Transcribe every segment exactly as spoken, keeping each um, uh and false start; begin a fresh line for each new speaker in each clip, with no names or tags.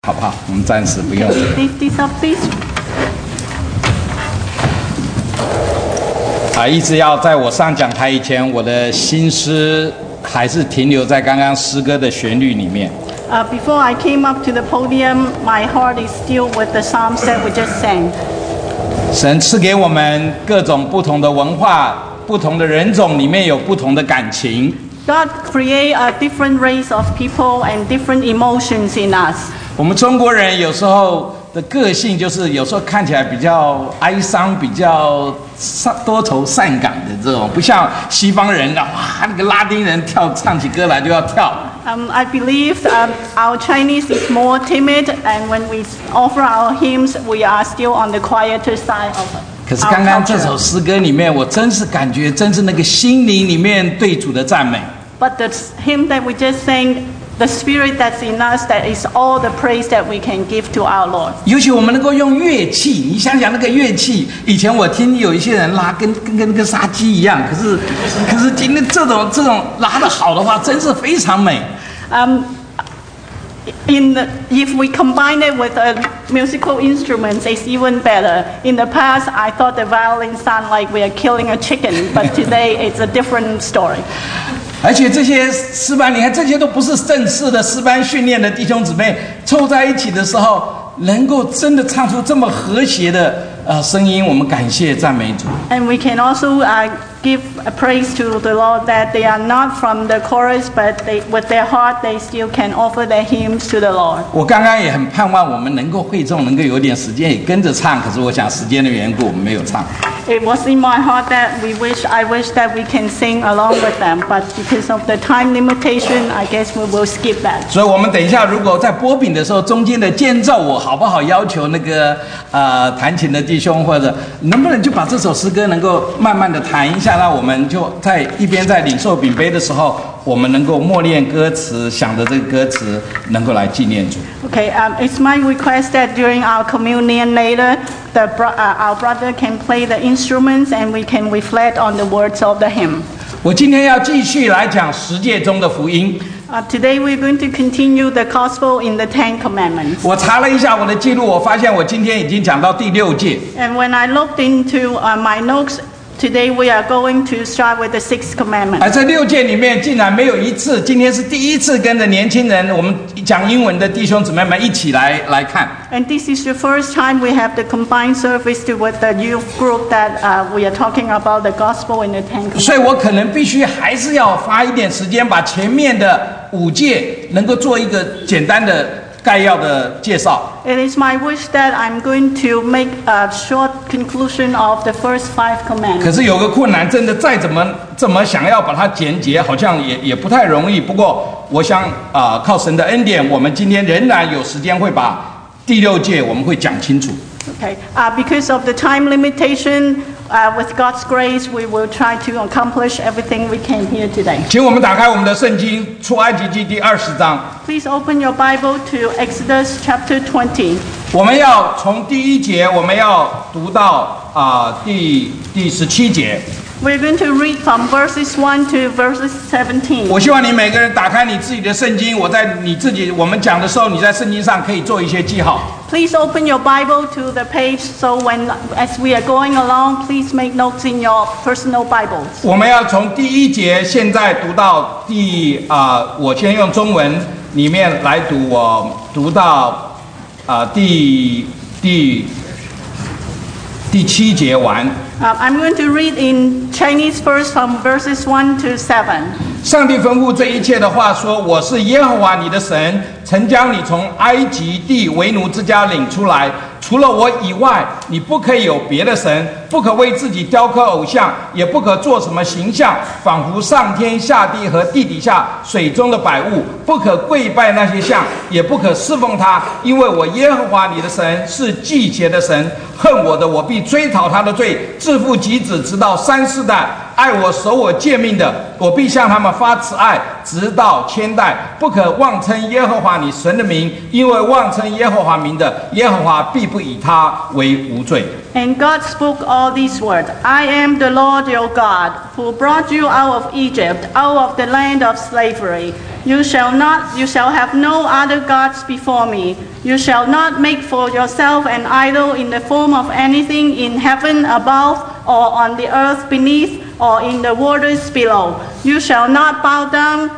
好不好？我们暂时不用。
Lift this up, please.
啊，一直要在我上讲台以前，我的心思还是停留在刚刚诗歌的旋律里面。
Uh, before I came up to the podium, my heart is still with the psalms that we just sang.
神赐给我们各种不同的文化、不同的人种，里面有不同的感情。
God create a different race of people and different emotions in us.
我们中国人有时候的个性就是有时候看起来比较哀伤，比较多愁善感的这种，不像西方人的哇，那个拉丁人跳唱起歌来就要跳。
Um, I believe um, our Chinese is more timid, and when we offer our hymns, we are still on the quieter side of it.
可是刚刚这首诗歌里面，我真是感觉，真是那个心灵里面对主的赞美。
But the hymn that we just sang, the spirit that's in us, that is all the praise that we can give to our Lord.
尤其我们能够用乐器，你想想那个乐器，以前我听有一些人拉跟跟跟那个杀鸡一样，可是可是今天这种这种拉得好的话，真是非常美。
Um, In the, if we combine it with uh, musical instruments, it's even better. In the past, I thought the violin sounded like we are killing a chicken, but today it's a different story.
而且这些诗班，你看这些都不是正式的诗班训练的弟兄姊妹，凑在一起的时候，能够真的唱出这么和谐的呃声音，我们感谢赞美主。
And we can also uh, give a praise to the Lord that they are not from the chorus, but they, with their heart they still can offer their hymns to the Lord.
我刚刚也很盼望我们能够会众能够有点时间也跟着唱，可是我想时间的缘故，我们没有唱。
It was in my heart that we wish, I wish that we can sing along with them, but because of the time limitation, I guess we will skip that.
所以我们等一下如果在播饼的时候，中间的间奏，我好不好要求那个呃弹琴的弟兄，或者能不能就把这首诗歌能够慢慢的弹一下，那我们就在一边在领受饼杯的时候，我们能够默念歌词，想着这个歌词，能够来纪念主。
Okay, um, it's my request that during our communion later, the bro- uh, our brother can play the instruments and we can reflect on the words of the hymn.
我今天要继续来讲十诫中的福音。
Uh, today we're going to continue the gospel in the Ten Commandments.
我查了一下我的记录，我发现我今天已经讲到第六诫。
And when I looked into uh, my notes, today we are going to start with the sixth commandment.
而这六诫里面竟然没有一次，今天是第一次跟着年轻人，我们讲英文的弟兄姊妹们一起来来看。
And this is the first time we have the combined service to, with the youth group that uh, we are talking about the gospel in the Ten Commandments.
所以我可能必须还是要花一点时间，把前面的五诫能够做一个简单的概要的介绍。
It is my wish that I'm going to make a short conclusion of the first five
可
commandments.
是有个困难，真的再怎么怎么想要把它简洁，好像也也不太容易。不过我想啊、呃，靠神的恩典，我们今天仍然有时间会把第六诫我们会讲清楚。
Okay, uh, because of the time limitation, uh, with God's grace, we will try to accomplish everything we can here today.
请我们打开我们的圣经，出埃及记第二十章。
Please open your Bible to Exodus chapter twenty.
我们要从第一节，我们要读到啊、呃、第第十七节。
We're going to read from verses one to verses seventeen.
我希望你每个人打开你自己的圣经，我在你自己我们讲的时候，你在圣经上可以做一些记号。
Please open your Bible to the page so when, as we are going along, please make notes in your personal Bibles.
我们要从第一节现在读到第啊、呃，我先用中文里面来读，我读到啊、呃、第第第七节完。
Uh, I'm going to read in Chinese first from verses one to seven.
上帝吩咐这一切的话说：“我是耶和华你的神，曾将你从埃及地为奴之家领出来。除了我以外，你不可以有别的神，不可为自己雕刻偶像，也不可做什么形象，仿佛上天下地和地底下水中的百物，不可跪拜那些像，也不可侍奉他，因为我耶和华你的神是忌邪的神。恨我的，我必追讨他的罪，自父及子，直到三四代。爱我守我诫命的，我必向他们发慈爱，直到千代。不可妄称耶和华你神的名，因为妄称耶和华名的，耶和华必不不以他为无罪。
And God spoke all these words. I am the Lord your God, who brought you out of Egypt, out of the land of slavery. You shall not, you shall have no other gods before me. You shall not make for yourself an idol in the form of anything in heaven above, or on the earth beneath, or in the waters below. You shall not bow down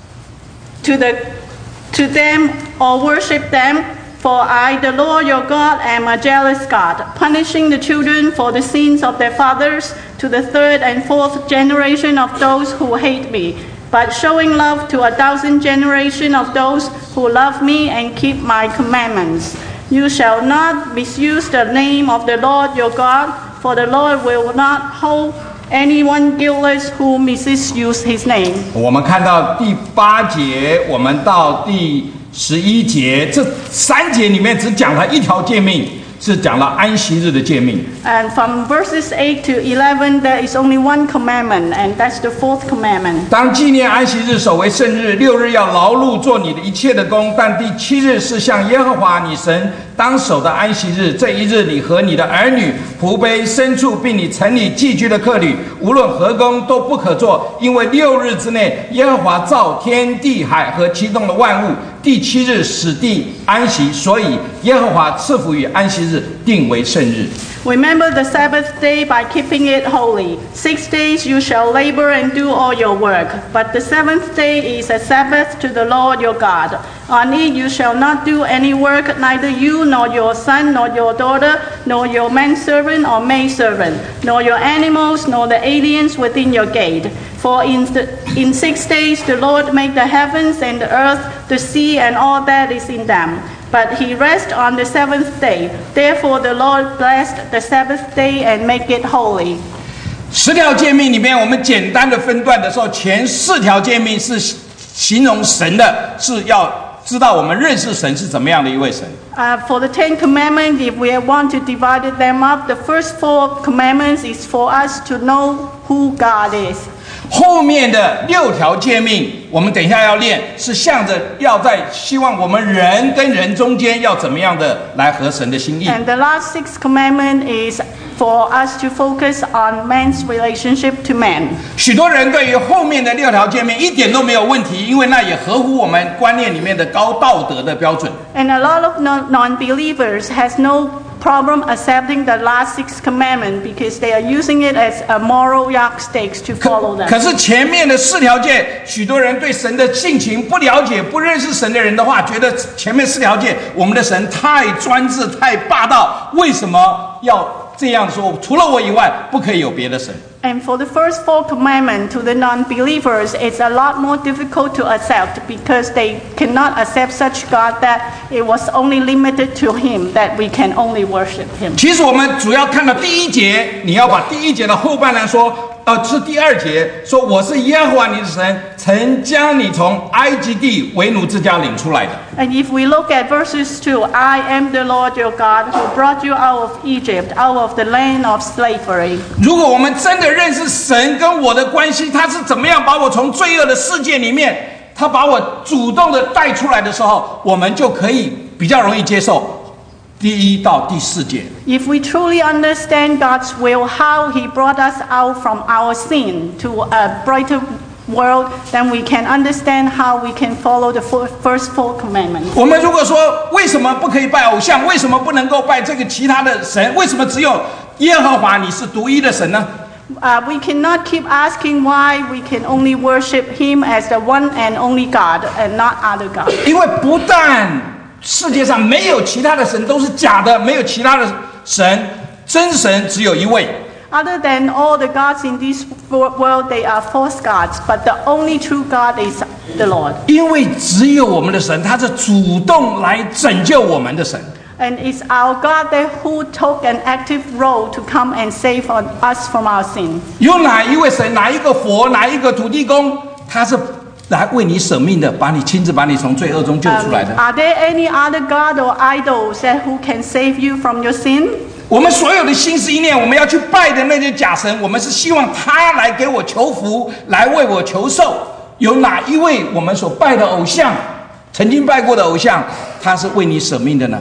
to the to them or worship them. For I, the Lord your God, am a jealous God, punishing the children for the sins of their fathers to the third and fourth generation of those who hate me, but showing love to a thousand generations of those who love me and keep my commandments. You shall not misuse the name of the Lord your God, for the Lord will not hold anyone guiltless who misuse his name.
我们看到第八节，我们到第十一节，这三节里面只讲了一条诫命，是讲了安息日的诫命。
And from verses eight to eleven, there is only one commandment, and that's the fourth commandment.
当纪念安息日，守为圣日，六日要劳碌做你的一切的工，但第七日是向耶和华你神当守的安息日。这一日，你和你的儿女、仆婢、牲畜，并你城里寄居的客旅，无论何工都不可做，因为六日之内，耶和华造天地海和其中的万物，第七日使地安息，所以耶和华赐福于安息日，定为圣日。
Remember the Sabbath day by keeping it holy. Six days you shall labor and do all your work, but the seventh day is a Sabbath to the Lord your God. On it you shall not do any work, neither you nor your son, nor your daughter, nor your manservant or maidservant, nor your animals, nor the aliens within your gate. For in, the, in six days the Lord made the heavens and the earth, the sea, and all that is in them. But he rested on the seventh day. Therefore the Lord blessed the Sabbath day and make it holy.
十条诫命里面，我们简单的分段的时候，前四条诫命是形容神的，是要知道我们认识神是怎么样的一位神。
Uh, for the Ten Commandments, if we want to divide them up, the first four commandments is for us to know who God is.
后面的六条诫命，我们等一下要练，是向着要在希望我们人跟人中间要怎么样的来合神的心意。
And the last six commandment is for us to focus on man's relationship to man.
许多人对于后面的六条诫命一点都没有问题，因为那也合乎我们观念里面的高道德的标准。
And a lot of non- non-believers has no problem accepting the last six commandments because they are using it as a moral yardsticks to follow them.
可是前面的四条诫，许多人对神的性情不了解、不认识神的人的话，觉得前面四条诫，我们的神太专制、太霸道，为什么要这样说？除了我以外，不可以有别的神。
And for the first four commandments to the non-believers, it's a lot more difficult to accept because they cannot accept such God that it was only limited to Him, that we can only worship Him.
其实我们主要看到第一节，你要把第一节的后半段说，呃，是第二节说我是耶和华你的神，曾将你从埃及地为奴之家领出来的。
And if we look at verses two, I am the Lord your God who brought you out of Egypt, out of the land of slavery.
如果我们真的认识神跟我的关系，他是怎么样把我从罪恶的世界里面，他把我主动的带出来的时候，我们就可以比较容易接受第一到第四节。
If we truly understand God's will, how He brought us out from our sin to a brighter world, then we can understand how we can follow the four, first four commandments.
我们如果说为什么不可以拜偶像，为什么不能够拜这个其他的神，为什么只有耶和华你是独一的神呢？
Uh, we cannot keep asking why we can only worship Him as the one and only God and not other gods.
因为不但世界上没有其他的神，都是假的，没有其他的神，真神只有一位。
Other than all the gods in this world, they are false gods, but the only true God is the Lord.
因为只有我们的神，他是主动来拯救我们的神。
And it's our God that who took an active role to come and save on us from our sin.
有哪一位神，哪一个佛，哪一个土地公，他是来为你舍命的，把你亲自把你从罪恶中救出来的？
Um, are there any other God or idols that who can save you from your sin?
我们所有的心思意念，我们要去拜的那些假神，我们是希望他来给我求福，来为我求寿。有哪一位我们所拜的偶像，曾经拜过的偶像，他是为你舍命的呢？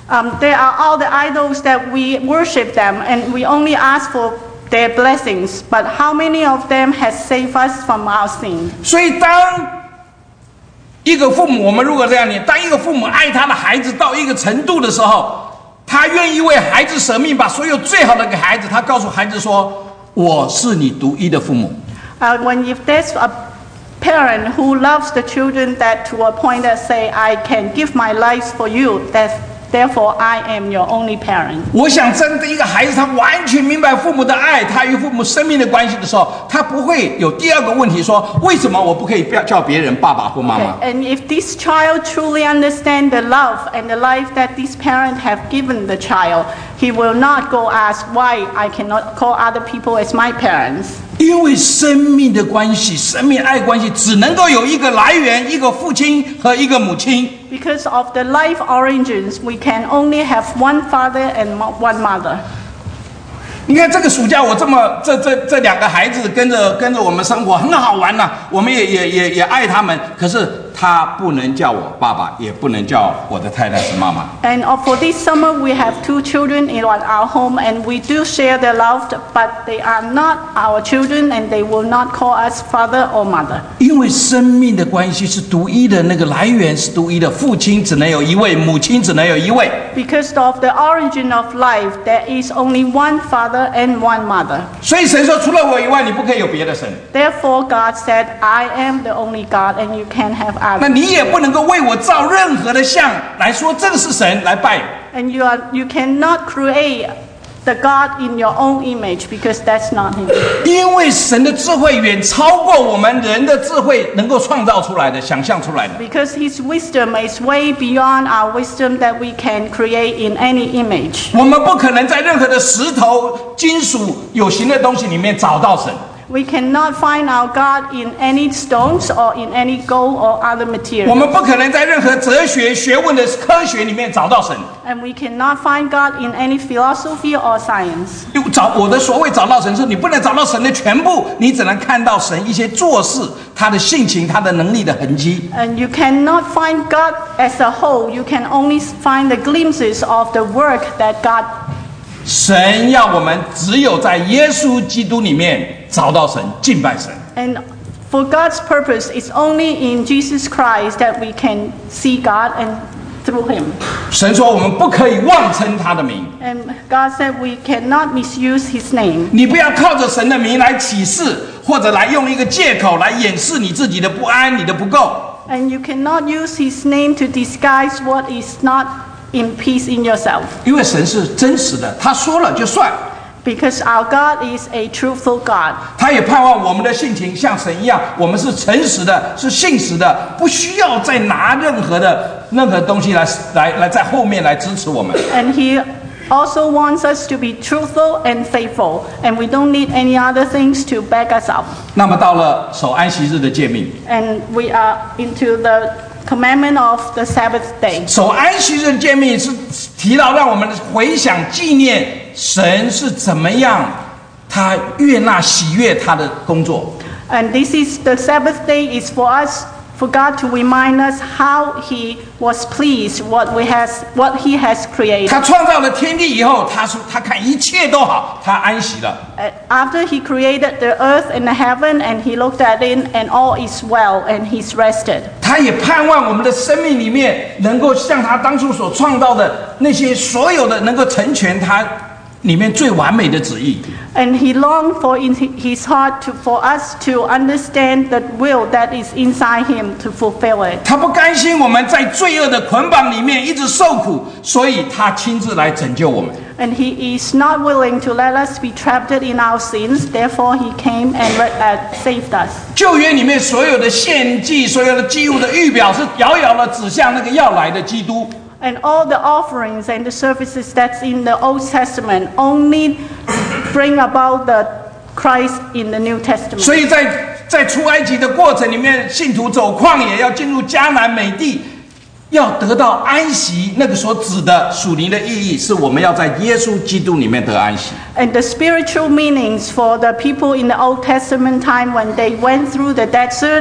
Um, there are all the idols that we worship them, and we only ask for their blessings. But how many of them has saved us from our sin?
所以当一个父母，我们如果这样念，当一个父母爱他的孩子到一个程度的时候，他愿意为孩子舍命，把所有最好的给孩子。他告诉孩子说：“我是你独一的父母。”
Uh, when if there's a parent who loves the children that to a point that say, "I can give my life for you," that's therefore I am your only parent.
我想，真的一个孩子，他完全明白父母的爱，他与父母生命的关系的时候，他不会有第二个问题说：为什么我不可以不要叫别人爸爸或妈妈？
And if this child truly understand the love and the life that this parent have given the child, he will not go ask why I cannot call other people as my parents.
因为生命的关系，生命爱关系只能够有一个来源，一个父亲和一个母亲。
Because of the life origins, we can only have one father and one mother.
你看这个暑假，我这么这这这两个孩子跟着跟着我们生活，很好玩呐、啊，我们也也也也爱他们。可是他不能叫我爸爸，也不能叫我的太太是妈妈。
And for this summer, we have two children in our home, and we do share their love, but they are not our children, and they will not call us father or mother.
因为生命的关系是独一的，那个来源是独一的，父亲只能有一位，母亲只能有一位。
Because of the origin of life, there is only one father and one mother.
所以神说，除了我以外，你不可以有别的神。
Therefore, God said, "I am the only God, and you can't have
那
others."
你也不能够为我造任何的像来说这个是神来拜。
And you are you cannot create the God in your own image, because that's not Him.
因为神的智慧远超过我们人的智慧能够创造出来的、想象出来的。
Because His wisdom is way beyond our wisdom that we can create in any image.
我们不可能在任何的石头、金属、有形的东西里面找到神。
We cannot find our God in any stones or in any gold or other
我
material.
们不可能在任何哲学、学问的科学里面找到神。
And we cannot find God in any philosophy or science.
找我的所谓找到神，是你不能找到神的全部，你只能看到神一些做事、他的性情、他的能力的痕迹。
And you cannot find God as a whole. You can only find the glimpses of the work that God.
神要我们只有在耶稣基督里面找到神，敬拜神。
And for God's purpose, it's only in Jesus Christ that we can see God and through Him.
神说我们不可以妄称他的名。
And God said we cannot misuse His name.
你不要靠着神的名来起誓，或者来用一个借口来掩饰你自己的不安、你的不够。
And you cannot use His name to disguise what is not in peace in yourself.
因为神是真实的，他说了就算。
Because our God is a truthful God.
他也盼望我们的性情像神一样，我们是诚实的，是信实的，不需要再拿任何的任何东西来来来在后面来支持我们。
And He also wants us to be truthful and faithful. And we don't need any other things to back us up.
那么到了守安息日的诫命，
And we are into the commandment of the Sabbath day.
守安息日的诫命是提到让我们回想纪念神是怎么样，他悦纳喜悦他的工作。
And this is the Sabbath day is for us, for God to remind us how He was pleased what we has what He has created.
他创造了天地以后，他说他看一切都好，他安息了。
Uh, After He created the earth and the heaven, and He looked at it, and all is well, and He's rested.
他也盼望我们的生命里面能够像他当初所创造的那些所有的，能够成全他里面最完美的旨意。
And He longed for in His heart to, for us to understand the will that is inside Him to fulfill it.
他不甘心我们在罪恶的捆绑里面一直受苦，所以他亲自来拯救我们。
And He is not willing to let us be trapped in our sins. Therefore, He came and uh, saved us.
旧约里面所有的献祭、所有的祭物的预表，是遥遥的指向那个要来的基督。
And all the offerings and the services that's in the Old Testament only bring about the Christ in the New Testament.
所以在在出埃及的过程里面，信徒走旷野，要进入迦南美地，要得到安息，那个所指的属灵的意义，是我们要在耶稣基督里面得安息。
And the spiritual meanings for the people in the Old Testament time when they went through the desert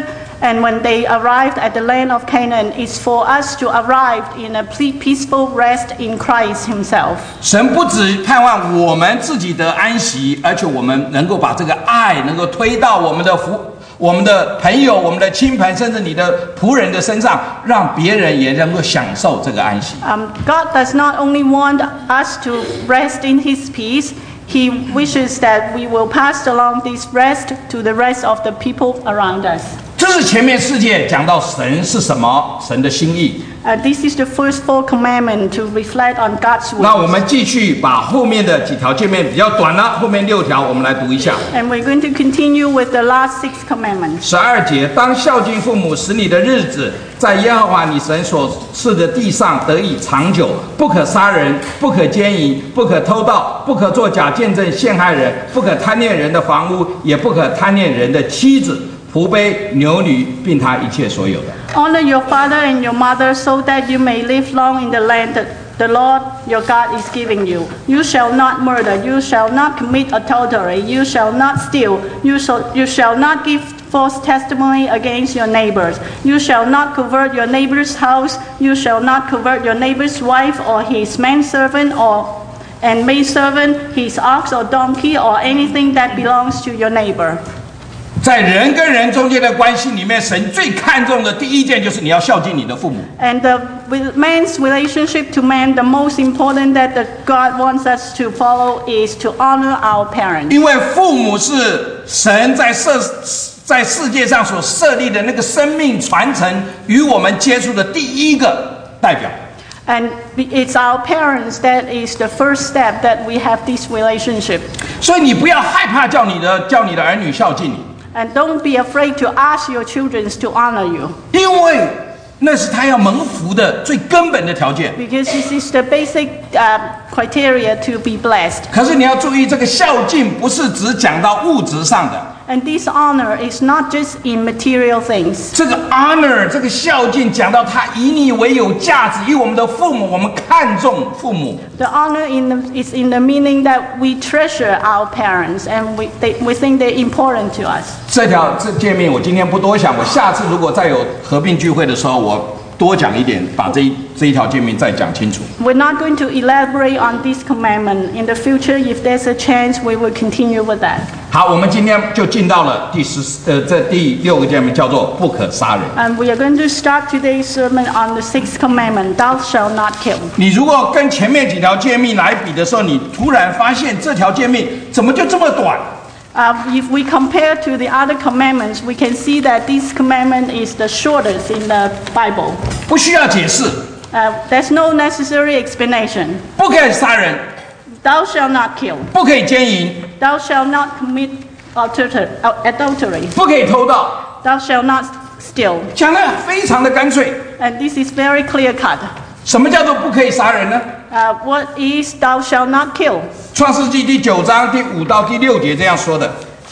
And when they arrived at the land of Canaan, it's for us to arrive in a peaceful rest in Christ Himself.
神不只盼望我们自己的安息，而且我们能够把这个爱能够推到我们的福。我们的朋友、我们的亲朋，甚至你的仆人的身上，让别人也能够享受这个安息。
Um, God does not only want us to rest in His peace, He wishes that we will pass along this rest to the rest of the people around us.
这是前面世界讲到神是什么，神的心意。
Uh, this is the first four commandment to reflect on God's
那我
will.
们继续把后面的几条诫命比较短了，后面六条我们来读一下。
And we're going to continue with the last six commandments.
十二节，当孝敬父母，使你的日子在耶和华你神所赐的地上得以长久。不可杀人，不可奸淫，不可偷盗，不可作假见证陷害人，不可贪恋人的房屋，也不可贪恋人的妻子、仆婢、牛女，并他一切所有的。
Honor your father and your mother so that you may live long in the land that the Lord your God is giving you. You shall not murder. You shall not commit adultery. You shall not steal. You shall, you shall not give false testimony against your neighbors. You shall not covet your neighbor's house. You shall not covet your neighbor's wife or his manservant or and maidservant, his ox or donkey or anything that belongs to your neighbor.
在人跟人中间的关系里面，神最看重的第一件就是你要孝敬你的父母。
And the, with man's relationship to man, the most important that the God wants us to follow is to honor our parents.
因为父母是神在世在世界上所设立的那个生命传承与我们接触的第一个代表。
And it's our parents that is the first step that we have this relationship.
所以你不要害怕叫你的叫你的儿女孝敬你。
And don't be afraid to ask your children to honor you.
因为那是他要蒙福的最根本的条件。
Because this is the basic uh, criteria to be blessed.
可是你要注意，这个孝敬不是只讲到物质上的。
And this honor is not just in material things.
这个 honor 这个孝敬讲到他以你为有价值，以我们的父母，我们看重父母。
The honor in the, is in the meaning that we treasure our parents and we, they, we think they're important to us.
这条这诫命我今天不多想，我下次如果再有合并聚会的时候，我多讲一点，把这一这一条诫命再讲清楚。
We're not going to elaborate on this commandment. In the future, if there's a chance, we will continue with that.
好，我们今天就进到了第十呃这第六个诫命，叫做不可杀人。
And we are going to start today's sermon on the sixth commandment, thou shalt not kill.
你如果跟前面几条诫命来比的时候，你突然发现这条诫命怎么就这么短？
Uh, if we compare to the other commandments, we can see that this commandment is the shortest in the Bible.
不需要解释，
Uh, there's no necessary explanation.
不可以杀人，
Thou shalt not kill.
不可以奸淫，
Thou shalt not commit adulter- uh, adultery.
不可以偷盗，
Thou shalt not steal.
讲得非常的干脆。
And this is very clear cut.
什么叫做不可以杀人呢？
Uh, what is thou shalt not kill?
创世纪第九章第五到第六节这样说的。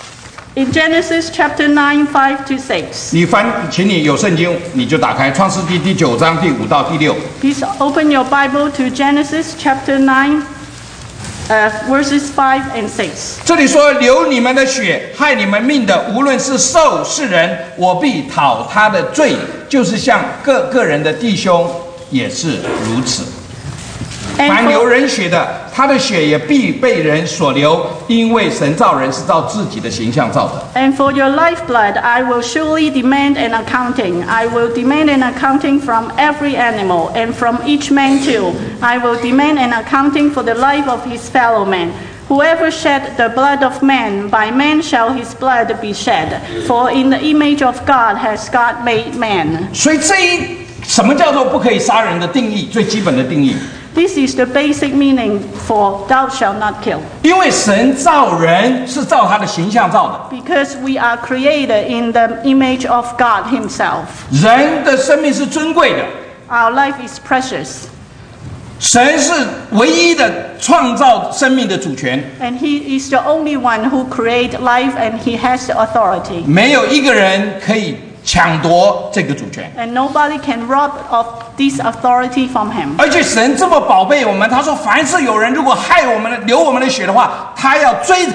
In Genesis chapter nine, five to six.
你翻，请你有圣经你就打开创世纪第九章第五到第六。
Please open your Bible to Genesis chapter nine, uh, verses five and six.
这里说：流你们的血，害你们命的，无论是兽是人，我必讨他的罪，就是像各个人的弟兄也是如此。
And
凡
for-
流人血的，他的血也必被人所流，因为神造人是照自己的形象造的。
And for your lifeblood, I will surely demand an accounting. I will demand an accounting from every animal, and from each man too. I will demand an accounting for the life of his fellow man. Whoever shed the blood of man, by man shall his blood be shed. For in the image of God has God made man.
所以这一什么叫做不可以杀人的定义？最基本的定义，
This is the basic meaning for thou shalt not kill.
因为神造人是照他的形象造的，
Because we are created in the image of God himself.
人的生命是尊贵的，
Our life is precious.
神是唯一的创造生命的主权，
And he is the only one who created life and he has the authority.
没有一个人可以抢夺这个主权。
And nobody can rob of this authority from him.
而且神这么宝贝我们，他说：凡是有人如果害我们的、流我们的血的话，他要追讨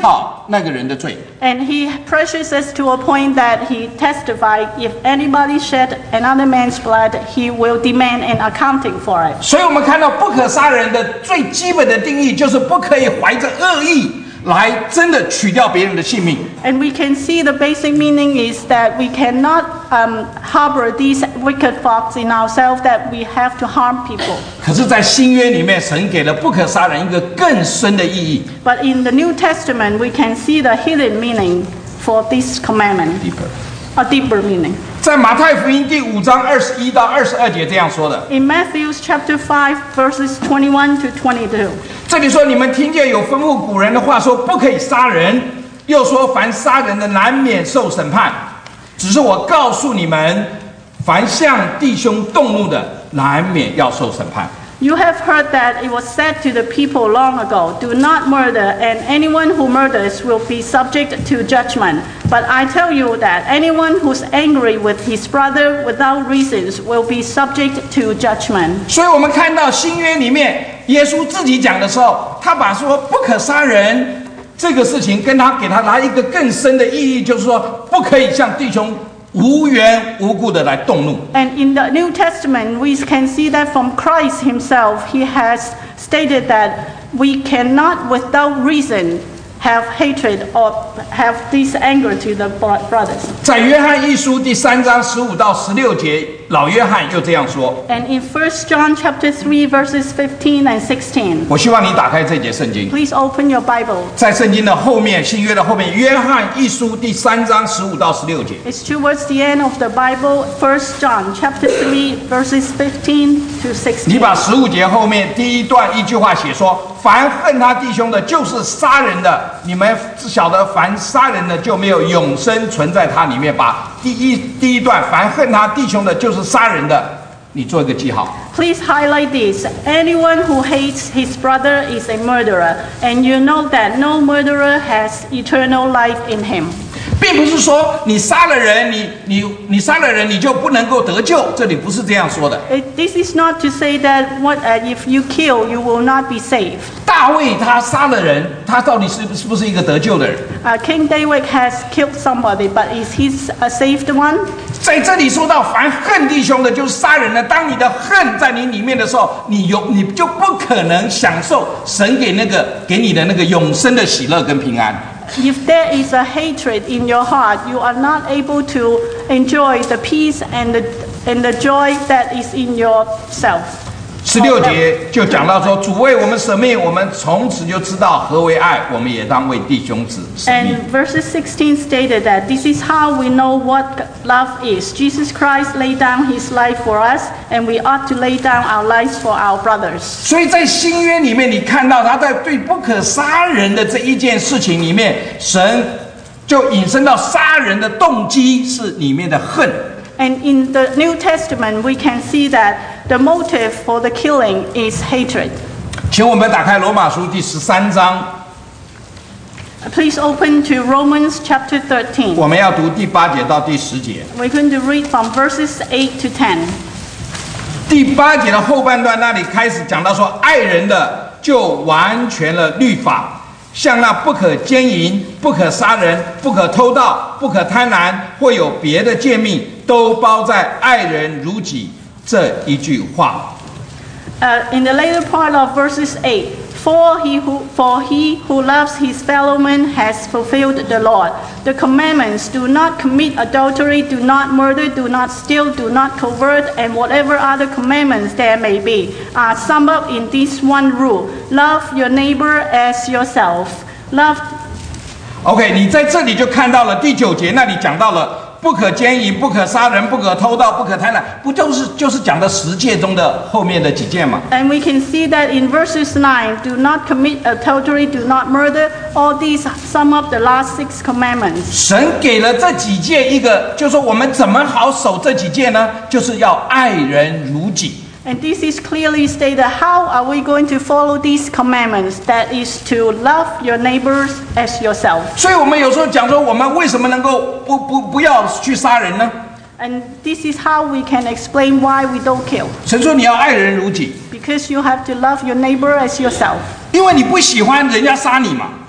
那个人的罪。
And he pressures us to a point that he testified, if anybody shed another man's blood, he will demand an accounting for it.
所以我们看到不可杀人的最基本的定义，就是不可以怀着恶意来真的取掉别人的性命。
And we can see the basic meaning is that we cannot um, harbor these wicked thoughts in ourselves that we have to harm people.
可是，在新约里面，神给了不可杀人一个更深的意义。
But in the New Testament, we can see the hidden meaning for this commandment, a deeper meaning.
在马太福音第五章二十一到二十二节这样说的。
In Matthew chapter five, verses twenty-one to twenty-two.
这里说，你们听见有吩咐古人的话，说不可以杀人，又说凡杀人的难免受审判。只是我告诉你们，凡向弟兄动怒的，难免要受审判。
You have heard that it was said to the people long ago, do not murder, and anyone who murders will be subject to judgment. But I tell you that anyone who's angry with his brother without reasons will be subject to judgment.
所以我们看到新约里面，耶稣自己讲的时候，他把说不可杀人这个事情，跟他给他来一个更深的意义，就是说不可以向弟兄无缘无故的来动怒。
And in the New Testament, we can see that from Christ himself, he has stated that we cannot without reason have hatred or have this anger to the brothers.
在约翰一书第三章十五到十六节，老约翰又这样说。
And in First John chapter three, verses fifteen and sixteen.
我希望你打开这节圣经，
Please open your Bible.
在圣经的后面，新约的后面，约翰一书第三章十五到十六节。
It's towards the end of the Bible, First John chapter three, verses fifteen to
你
sixteen.
把十五节后面第一段一句话写说：凡恨他弟兄的，就是杀人的。你们晓得，凡杀人的就没有永生存在他里面。把第一第一段，凡恨他弟兄的，就是杀人的，你做一个记号。
Please highlight this. Anyone who hates his brother is a murderer, and you know that no murderer has eternal life in him.
并不是说你杀了人，你你你杀了人，你就不能够得救。这里不是这样说的。
It, this is not to say that what, uh, if you kill, you will not be saved.
大卫他杀了人，他到底是是不是一个得救的人？
Uh, King David has killed somebody, but is he a saved one?
在这里说到凡恨弟兄的，就是杀人的。当你的恨在你里面的时候，你有你就不可能享受神给那个给你的那个永生的喜乐跟平安。
If there is a hatred in your heart, you are not able to enjoy the peace and the, and the joy that is in yourself.
十六节就讲到说，主为我们舍命，我们从此就知道何为爱，我们也当为弟兄子舍命。
And verses sixteen stated that this is how we know what love is. Jesus Christ laid down his life for us, and we ought to lay down our lives for our brothers.
所以在新约里面，你看到他在对不可杀人的这一件事情里面，神就引申到杀人的动机是里面的恨。
And in the New Testament, we can see that the motive for the killing is hatred.
请我们打开罗马书第十三章，
Please open to Romans chapter thirteen.
我们要读第八节到第十节。
We're going to read from verses eight to ten.
第八节的后半段那里开始讲到说，爱人的就完全了律法，像那不可奸淫、不可杀人、不可偷盗、不可贪婪，或有别的诫命，都包在爱人如己这一句话。
Uh, in the later part of verses eight, for he, who, for he who loves his fellow man has fulfilled the Lord. The commandments: do not commit adultery, do not murder, do not steal, do not covet, and whatever other commandments there may be, are summed up in this one rule: love your neighbor as yourself. Love.
OK， 你在这里就看到了第九节那里讲到了。 不可奸淫，不可杀人，不可偷盗，不可贪婪，不就是就是讲的十诫中的后面的几件吗？
And we can see that in verses nine, do not commit adultery, do not murder. All these sum up the last six commandments.
神给了这几诫一个，就是说我们怎么好守这几诫呢？就是要爱人如己。
And this is clearly stated. How are we going to follow these commandments? That is to love your neighbors as yourself.
所以我们有时候讲说，我们为什么能够不不不要去杀人呢？
And this is how we can explain why we don't kill.
神说你要爱人如己，
Because you have to love your neighbor as yourself.
因为你不喜欢人家杀你嘛。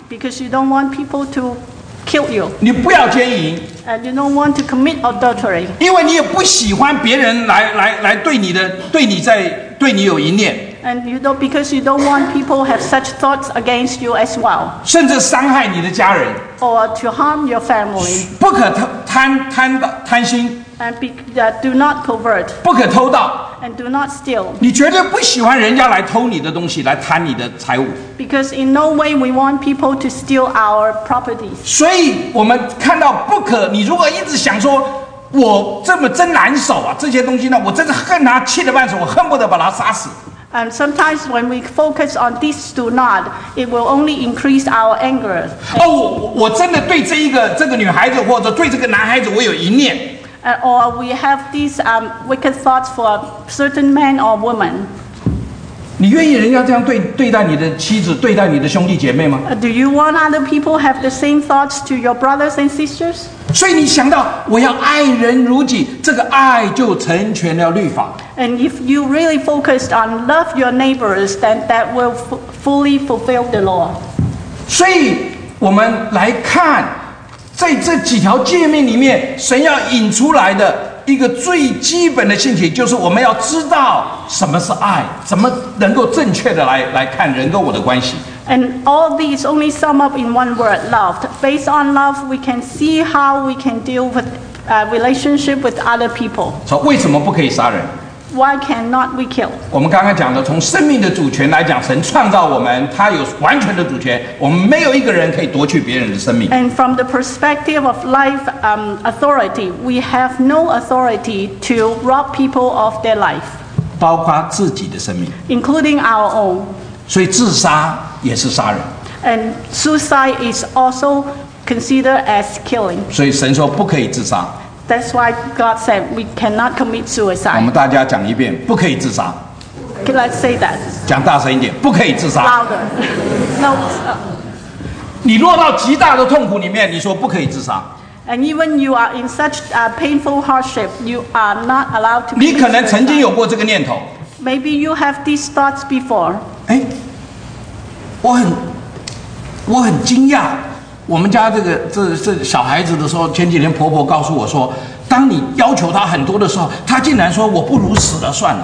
Because you don't want people to kill you.
你不要奸淫，
And you don't want to commit adultery.
因为你也不喜欢别人来来来对你的对你在对你有淫念，
And you don't, because you don't want people have such thoughts against you as well.
甚至伤害你的家人，
Or to harm your family.
不可贪贪贪贪心，
And be, uh, do not covert.
不可偷盗。
And do not steal.
你绝对不喜欢人家来偷你的东西，来贪你的财物。
Because in no way we want people to steal our properties.
所以我们看到不可，你如果一直想说，我这么真难受啊，这些东西呢，我真是恨他，气得半死，我恨不得把他杀死。
And sometimes when we focus on this do not, it will only increase our anger.
哦，我我真的对这一个这个女孩子或者对这个男孩子，我有一念。
Uh, or we have these um, wicked thoughts for a certain man or woman.
你愿意人家这样对对待你的妻子，对待你的兄弟姐妹吗？
Uh, do you want other people have the same thoughts to your brothers and sisters?
所以你想到我要爱人如己，这个爱就成全了律法。
And if you really focused on love your neighbors, then that will f- fully fulfill the law.
所以我们来看，在这几条诫命里面，神要引出来的一个最基本的信息，就是我们要知道什么是爱，怎么能够正确的来来看人跟我的关系。
And all these only sum up in one word, love. Based on love, we can see how we can deal with uh, relationship with other people.
说为什么不可以杀人？
Why cannot we kill?
我们刚刚讲的，从生命的主权来讲，神创造我们，他有完全的主权，我们没有一个人可以夺去别人的生命。
And from the perspective of life um, authority, we have no authority to rob people of their life,
包括自己的生命，
including our own.
所以自杀也是杀人。
And suicide is also considered as killing.
所以神说不可以自杀。
That's why God said we cannot commit
我们
suicide.
大家讲一遍，不可以自杀。
Okay, let's say that
讲大声一点，不可以自杀。
louder. No. uh,
你落到极大的痛苦里面，你说不可以自杀，
And even you are in such uh, painful hardship, you are not allowed to
你
commit
可能曾经
suicide.
有过这个念头。
Maybe you have these thoughts before.
哎，我很我很惊讶，我们家这个这这小孩子的时候，前几天婆婆告诉我说，当你要求他很多的时候，他竟然说我不如死了算了。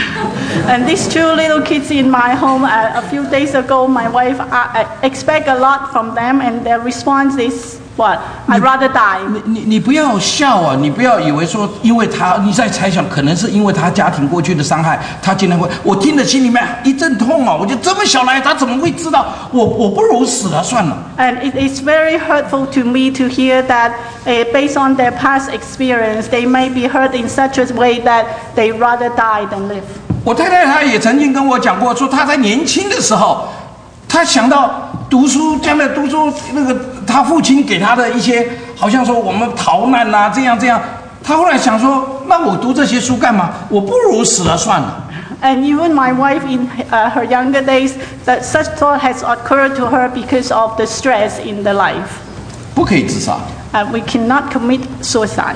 And these two little kids in my home, uh, a few days ago, my wife uh, uh, expect a lot from them, and their response is, "What? I'd rather die."
你你你不要笑啊！你不要以为说，因为他你在猜想，可能是因为他家庭过去的伤害，他竟然会，我听得心里面一阵痛啊！我就这么小来，他怎么会知道我我不如死了算了？
And it is very hurtful to me to hear that, uh, based on their past experience, they may be hurt in such a way that they rather die than live.
我太太她也曾经跟我讲过，说她在年轻的时候，她想到读书，将来读书那个她父亲给她的一些，好像说我们逃难呐、啊，这样这样。她后来想说，那我读这些书干嘛？我不如死了算了。
And even my wife in uh, her younger days, that such thought has occurred to her because of the stress in the life.
不可以自杀。
Uh, we cannot commit suicide.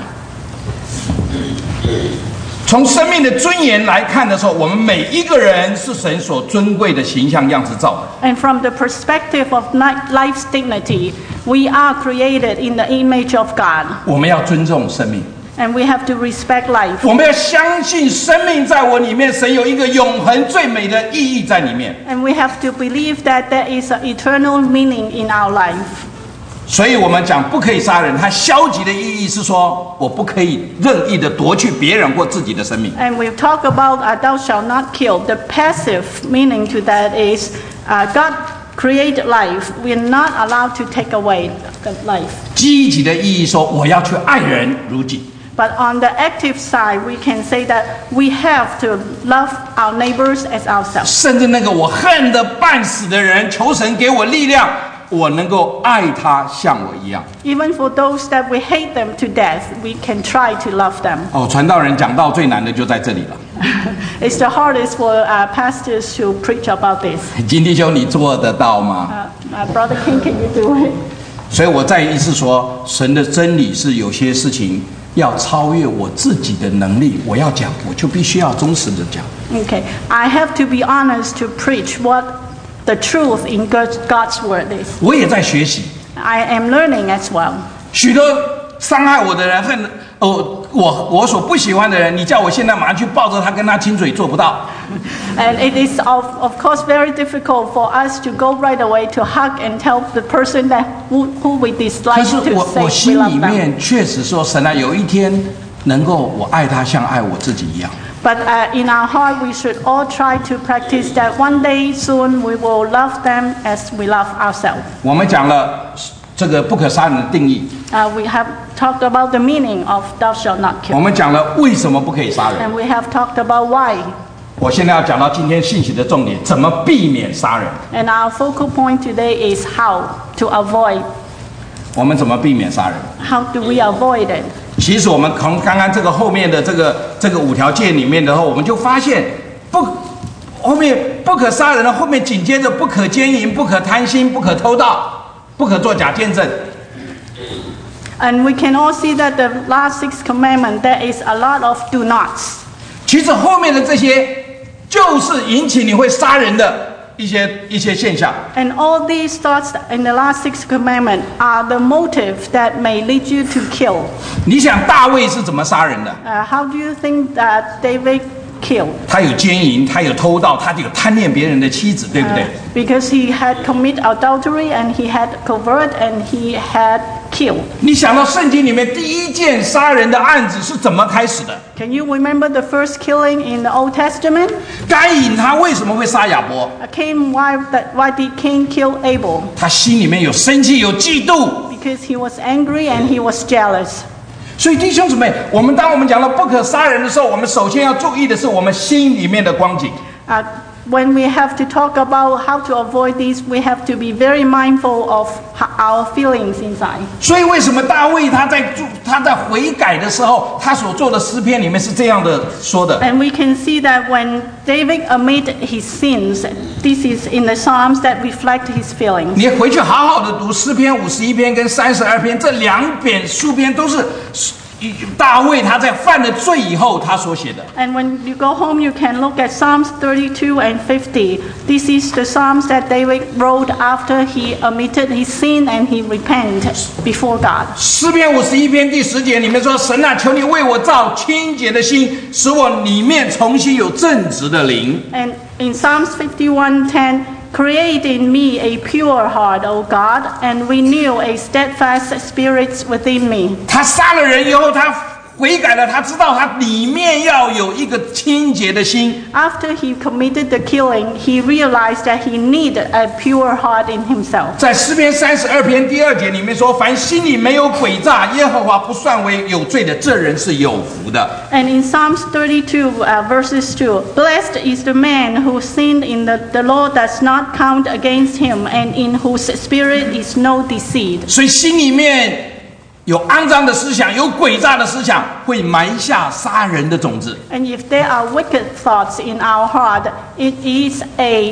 从生命的尊严来看的时候，我们每一个人是神所尊贵的形象样子造的。
And from the perspective of ni- life's dignity, we are created in the image of God.
我们要尊重生命，
And we have to respect life.
我们要相信生命在我里面，神有一个永恒最美的意义在里面。
And we have to believe that there is an eternal meaning in our life.
所以我们讲不可以杀人，它消极的意义是说，我不可以任意的夺去别人或自己的生命。
And we talk about uh, thou shalt not kill. The passive meaning to that is uh, God created life. We are not allowed to take away the life.
积极的意义说，我要去爱人如己。
But on the active side, we can say that we have to love our neighbors as ourselves.
甚至那个我恨得半死的人，求神给我力量，我能够爱他像我一样。
Even for those that we hate them to death, we can try to love them.
哦，传道人讲道最难的就在这里了。
It's the hardest for uh, pastors to preach about this.
金弟兄，你做得到吗？
Uh, uh, Brother King, can you do it?
所以我再一次说，神的真理是有些事情要超越我自己的能力，我要讲，我就必须要忠实的讲。
Okay, I have to be honest to preach what the truth in God's God's word is.
我也在学习。
I am learning as well.
许多伤害我的人，恨哦，我我所不喜欢的人，你叫我现在马上去抱着他跟他亲嘴，做不到。
And it is of, of course very difficult for us to go right away to hug and tell the person that who, who we
可
dislike
是
to
我
say
我
we
心里
love them.
面确实说，神啊，有一天能够我爱他像爱我自己一样。
But uh, in our heart, we should all try to practice that one day soon we will love them as we love ourselves.
我们讲了这个不可杀人的定义，
Uh, we have talked about the meaning of thou shalt not
我
kill.
们讲了为什么不可以杀人。
And we have talked about why.
我现在要讲到今天信息的重点，怎么避免杀人？
And our focal point today is how to avoid.
我们怎么避免杀人？
How do we avoid it?
其实我们从刚刚这个后面的这个这个五条戒里面的话，我们就发现不后面不可杀人的后面紧接着不可奸淫、不可贪心、不可偷盗、不可作假见证。
And we can all see that the last six commandments, there is a lot of do nots.
其实后面的这些就是引起你会杀人的一些一些现象。
And all these thoughts in the last six commandments are the motive that may lead you to kill.
你想大卫是怎么杀人的？
Uh, how do you think that David killed?
他有奸淫，他有偷盗，他有贪恋别人的妻子，对不对？
Uh, because he had committed adultery and he had covered and he had killed.
你想到圣经里面第一件杀人的案子是怎么开始的？
Can you remember the first killing in the Old Testament?
该隐他为什么会杀亚伯？
Uh, Cain, why, that, why did Cain kill Abel?
他心里面有生气，有嫉妒。
Because he was angry and he was jealous.
所以弟兄姊妹，我们当我们讲到不可杀人的时候，我们首先要注意的是我们心里面的光景。
Uh, when we have to talk about how to avoid these, we have to be very mindful of ho- our feelings inside.
所以为什么大卫他在做他在悔改的时候，他所做的诗篇里面是这样的说的？
And we can see that when David admitted his sins, this is in the Psalms that reflect his feelings.
你回去好好的读诗篇五十一篇跟三十二篇，这两本书篇都是大卫他在犯了罪以后他所写的。
And when you go home, you can look at Psalms thirty-two and fifty. This is the Psalms that David wrote after he admitted his sin and he repented before God.
诗篇五十一篇第十节里面说：“神啊，求你为我造清洁的心，使我里面重新有正直的灵。”
And in Psalms fifty-one ten, create in me a pure heart, O God, and renew a steadfast spirit within me.
他杀了人以后，他悔改了，他知道他里面要有一个清洁的心。
After he committed the killing, he realized that he needed a pure heart in himself.
在诗篇三十二篇第二节里面说：“凡心里没有诡诈，耶和华不算为有罪的，这人是有福的。”
And in Psalms thirty-two, uh, verses two, blessed is the man who sinned in the, the Lord does not count against him, and in whose spirit is no deceit.
所以心里面有肮脏的思想，有诡诈的思想，会埋下杀人的种子。
And if there are wicked thoughts in our heart, it is a,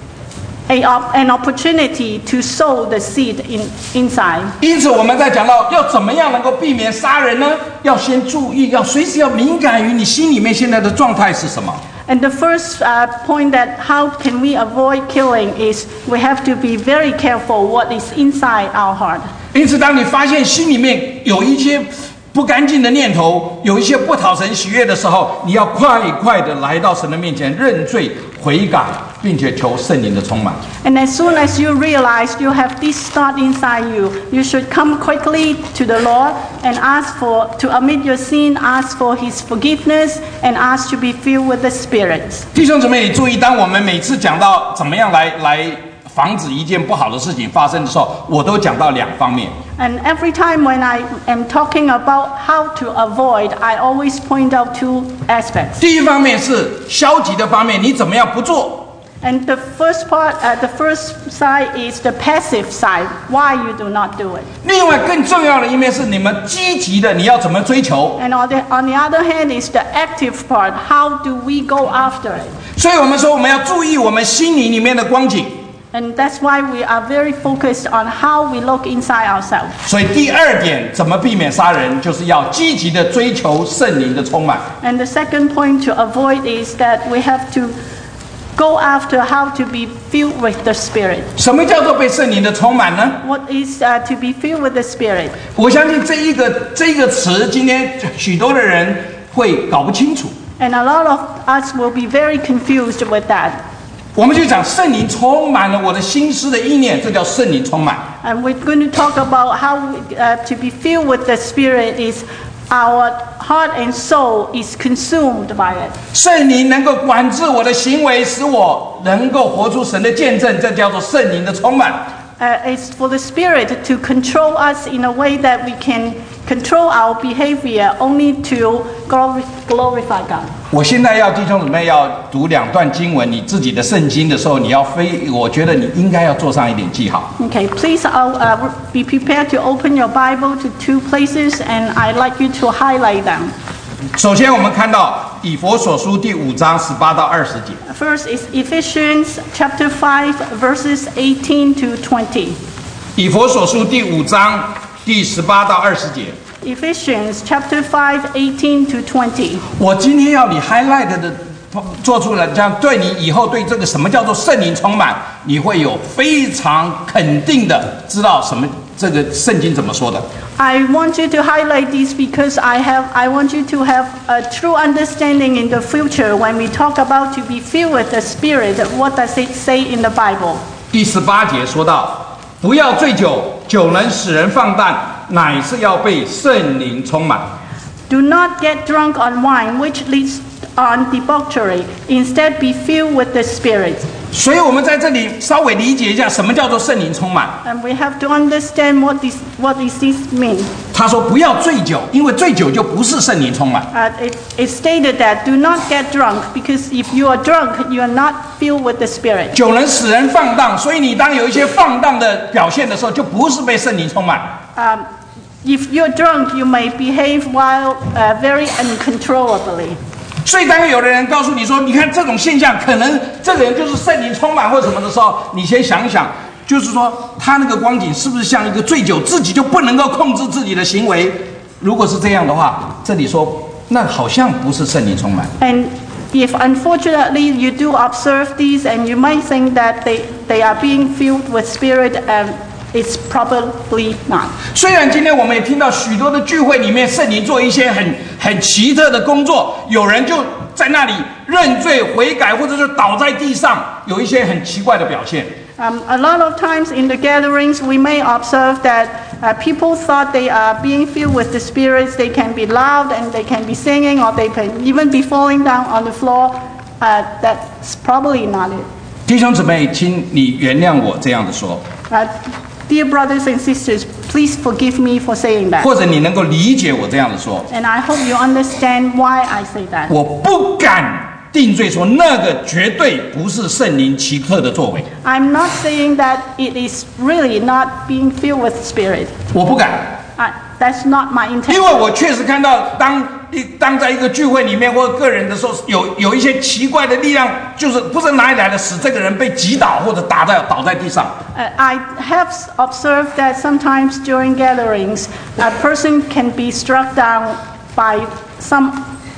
a op- an opportunity to sow the seed in, inside.
因此，我们在讲到要怎么样能够避免杀人呢？要先注意，要随时要敏感于你心里面现在的状态是什么。
And the first uh, point that how can we avoid killing is we have to be very careful what is inside our heart.
因此，当你发现心里面有一些不干净的念头，有一些不讨神喜悦的时候，你要快快的来到神的面前认罪悔改，并且求圣灵的充满。
And as soon as you realize you have this thought inside you, you should come quickly to the Lord and ask for to admit your sin, ask for His forgiveness, and ask to be filled with the Spirit.
弟兄姊妹，你注意，当我们每次讲到怎么样来来防止一件不好的事情发生的时候，我都讲到两方面。
And every time when I am talking about how to avoid, I always point out two aspects.
第一方面是消极的方面，你怎么样不做？
And the first part, uh, the first side is the passive side. Why you do not do it?
另外更重要的一面是你们积极的，你要怎么追求？
And on the on the other hand is the active part. How do we go after it?
所以我们说，我们要注意我们心灵里面的光景。
And that's why we are very focused on how we look inside ourselves.
所以第二点，怎么避免杀人，就是要积极的追求圣灵的充满。
And the second point to avoid is that we have to go after how to be filled with the Spirit.
什么叫做被圣灵的充满呢？
What is uh, to be filled with the Spirit?
我相信这一个这个词，今天许多的人会搞不清楚。
And a lot of us will be very confused with that.
我们就讲圣灵充满了我的心思的意念，这叫圣灵充满。
And we're going to talk about how uh, to be filled with the Spirit is our heart and soul is consumed by it.
圣灵能够管制我的行为，使我能够活出神的见证，这叫做圣灵的充满。
Uh, it's for the Spirit to control us in a way that we can control our behavior only to glori- glorify God.
我现在要弟兄姊妹要读两段经文，你自己的圣经的时候，你要非，我觉得你应该要做上一点记号。
Okay, please uh, uh, be prepared to open your Bible to two places, and I'd like you to highlight them.
首先，我们看到以弗所书第五章十八到二十节。
First is Ephesians chapter five, verses eighteen to twenty.
以弗所书第五章第十八到二十节。
Ephesians chapter five, eighteen to twenty.
我今天要你 highlight 的，做出来，这样对你以后对这个什么叫做圣灵充满，你会有非常肯定的知道什么这个圣经怎么说的。
I want you to highlight this because I have I want you to have a true understanding in the future when we talk about to be filled with the Spirit. What does it say in the Bible?
第十八节说到，不要醉酒，酒能使人放荡，乃是要被圣灵充满。
Do not get drunk on wine, which leads on debauchery. Instead, be filled with the Spirit.
所以我们在这里稍微理解一下什么叫做圣灵充满。
And we have to understand what this what does this mean.
他说不要醉酒，因为醉酒就不是圣灵充满。
Uh, it, it stated that do not get drunk because if you are drunk, you are not filled with the Spirit.
酒能使人放荡，所以你当有一些放荡的表现的时候，就不是被圣灵充满。
Um, if you're drunk, you may behave while uh, very uncontrollably.
所以当有的人告诉你说，你看这种现象，可能这个人就是圣灵充满或什么的时候，你先想一想，就是说他那个光景是不是像一个醉酒，自己就不能够控制自己的行为？如果是这样的话，这里说那好像不是圣灵充满。
And if unfortunately you do observe these and you might think that they, they are being filled with Spirit, um, it's probably not.
虽然今天我们也听到许多的聚会里面，圣灵做一些很很奇特的工作，有人就在那里认罪悔改，或者是倒在地上，有一些很奇怪的表现。
Um, a lot of times in the gatherings, we may observe that uh, people thought they are being filled with the spirits. They can be loud and they can be singing, or they can even be falling down on the floor. Uh, that's probably not it.
弟兄姊妹，请你原谅我这样的说，
Uh, dear brothers and sisters, please forgive me for saying that.
或者你能够理解我这样的说。
And I hope you understand why I say that.
我不敢定罪说那个绝对不是圣灵奇特的作为，
I'm not saying that it is really not being filled with Spirit.
我不敢，
Uh, that's not my
因
intention.
为我确实看到当一当在一个聚会里面或者个人的时候，有有一些奇怪的力量，就是不知道哪里来的，使这个人被击倒或者打在倒在地上。
Uh, I have observed that sometimes during gatherings, a person can be struck down by some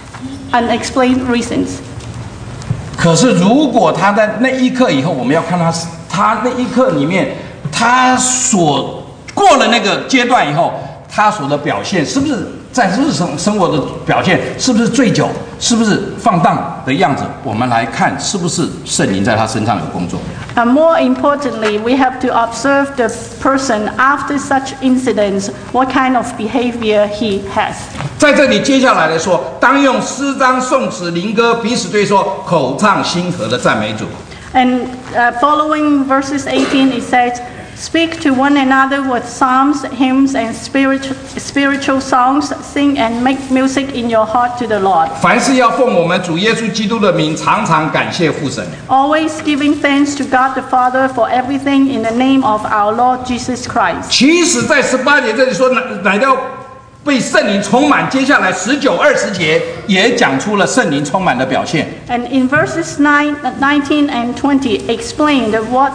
unexplained reasons.
可是如果他在那一刻以后，我们要看他他那一刻里面，他所过了那个阶段以后，他所的表现是不是在日常生活的表现，是不是醉酒，是不是放荡的样子？我们来看是不是圣灵在他身上有工作。
And more importantly, we have to observe the person after such incidents, what kind of behavior he has.
在这里接下来来说，当用诗章、颂词、灵歌彼此对说，口唱心和的赞美主。
And uh, following verses eighteen, it says, Speak to one another with psalms, hymns, and spiritual, spiritual songs. Sing and make music in your heart to the Lord.
凡事要奉我们主耶稣基督的名，常常感谢父神。
Always giving thanks to God the Father for everything in the name of our Lord Jesus Christ.
其实，在十八节这里说，乃乃要被圣灵充满。接下来十九、二十节也讲出了圣灵充满的表现。
And in verses nine, nineteen and twenty explained what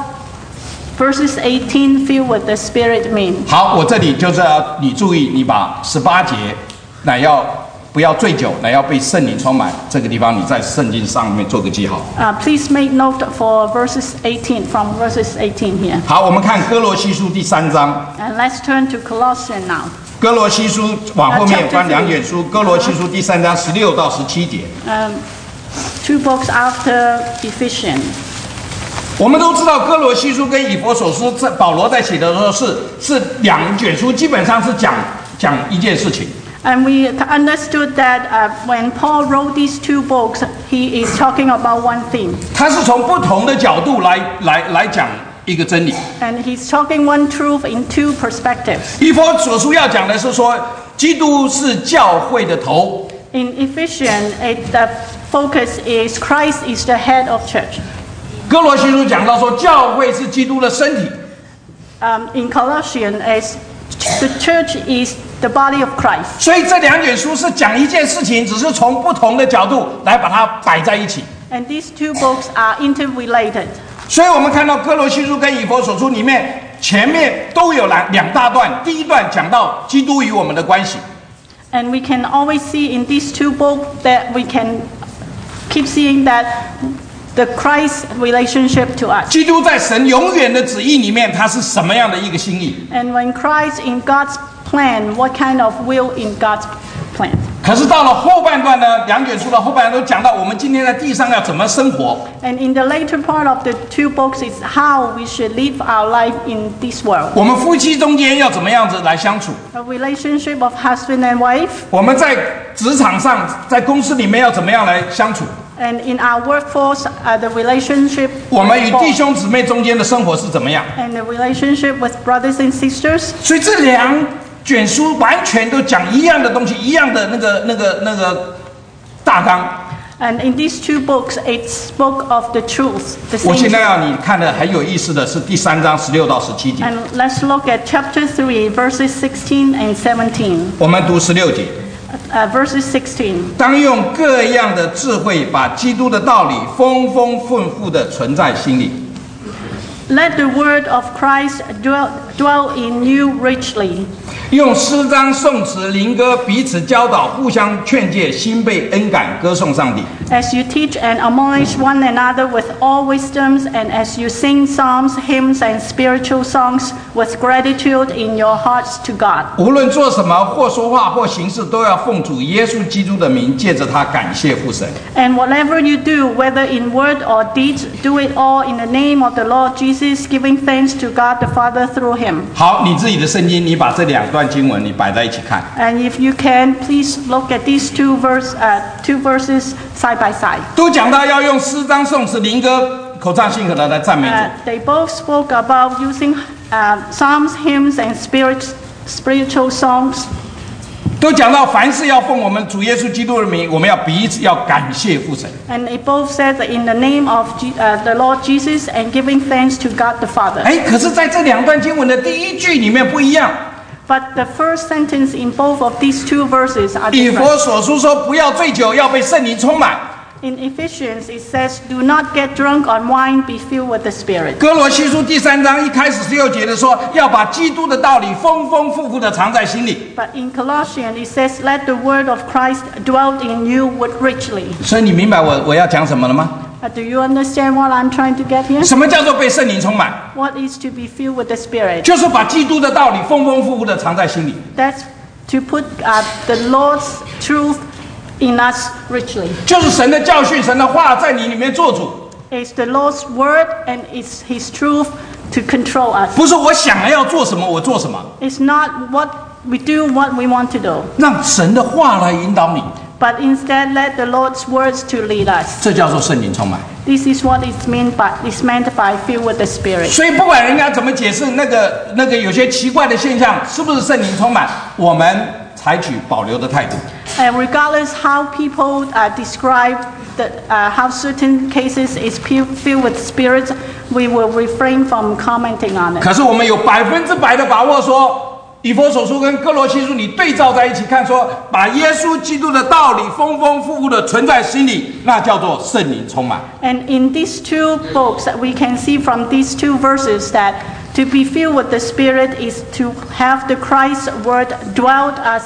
verses eighteen filled with the Spirit mean.
好，我这里就是要你注意，你把十八节乃要不不要醉酒，乃要被圣灵充满。这个地方你在圣经上面做个记号。
Uh, please make note for verses eighteen, from verses eighteen here.
好，我们看哥罗西书第三章。
And let's turn to Colossians now.
哥罗西书往后面翻两卷书，哥罗西书第三章十六到十七节。
Um, two books after Ephesians.
我们都知道哥罗西书跟以弗所书，在保罗在写的时候是是两卷书，基本上是讲讲一件事情。
And we understood that uh, when Paul wrote these two books, he is talking about one theme.
他是从不同的角度来来来讲一个真理。
And he's talking one truth in two perspectives.
以弗所书要讲的是说，基督是教会的头。
In Ephesians, it, the focus is Christ is the head of church.
哥罗西书讲到说，教会是基督的身体。
Um, in Colossians, as the church is the body of Christ.
所以这两卷书是讲一件事情，只是从不同的角度来把它摆在一起。
And these two books are interrelated.
所以我们看到哥罗西书跟以弗所书里面前面都有两两大段，第一段讲到基督与我们的关系。
And we can always see in these two books that we can keep seeing that the Christ relationship to us.
基督在神永远的旨意里面，他是什么样的一个心意？
And when Christ in God's plan, what kind of will in God's plan?
可是到了后半段呢，两卷书的后半段都讲到我们今天在地上要怎么生活。
And in the later part of the two books is how we should live our life in this world.
我们夫妻中间要怎么样子来相处？
A relationship of husband and wife.
我们在职场上，在公司里面要怎么样来相处？
And in our workforce, uh, the relationship
我们与弟兄姊妹中间的生活是怎么样？
and the relationship with brothers and sisters.
所以这两卷书完全都讲一样的东西，一样的那个那个那个大纲。
And in these two books, it spoke of the truth. The
我
same
现在
truth.
要你看的很有意思的是第三章十六到十七节。
And let's look at chapter three, verses sixteen and seventeen.
我们读十六节。
Uh, verses sixteen.
当用各样的智慧，把基督的道理丰丰富富的存在心里。
Let the word of Christ dwell, dwell in you richly.
用诗章、颂词、灵歌彼此教导，互相劝诫，心被恩感，歌颂上帝。
As you teach and admonish one another with all wisdoms, and as you sing psalms, hymns, and spiritual songs with gratitude in your hearts to God.
无论做什么，或说话，或行事，都要奉主耶稣基督的名，借着他感谢父神。
And whatever you do, whether in word or deed, do it all in the name of the Lord Jesus, giving thanks to God the Father through him.
好，你自己的圣经，你把这两段经文你摆在一起看。
And if you can, please look at these two verse, uh, two verses side by side.
都讲到要用诗章、颂词、灵歌、口唱心和的来赞美主。
Uh, they both spoke about using uh, psalms, hymns, and spirit, spiritual songs.
都讲到凡事要奉我们主耶稣基督的名，我们要彼此要感谢父神。
And it both said that in the name of G, uh, the Lord Jesus and giving thanks to God the Father.
哎，可是在这两段经文的第一句里面不一样。
But the first sentence in both of these two verses are
以弗
different.
所书说不要醉酒，要被圣灵充满。
In Ephesians, it says, "Do not get drunk on wine, be filled with the Spirit."
哥罗西书第三章一开始十六节的说，要把基督的道理丰丰富富的藏在心里。
But in Colossians, it says, "Let the word of Christ dwell in you with richly."
所以你明白我我要讲什么了吗？
Uh, do you understand what I'm trying to get here?
什么叫做被圣灵充满？
What is to be filled with the Spirit?
就是把基督的道理丰丰富富的藏在心里。
That's to put uh, the Lord's truth in us richly.
就是神的教训、神的话在你里面做主，
It's the Lord's word and it's His truth to control us.
不是我想要做什么我做什么，
It's not what we do, what we want to do,
让神的话来引导你，
but instead let the Lord's words to lead us.
这叫做圣灵充满。
This is what is meant by is meant by filled with the Spirit.
所以不管人家怎么解释那个那个有些奇怪的现象是不是圣灵充满，我们采取保留的态度。
And regardless how people uh, describe the, uh, how certain cases is pu- filled with spirits, we will refrain from commenting on it.
可是我们有百分之百的把握说，以弗所书跟哥罗西书你对照在一起看说，把耶稣基督的道理丰丰富富的存在心里，那叫做圣灵充满。
And in these two books, we can see from these two verses that to be filled with the Spirit is to have the Christ word dwelt us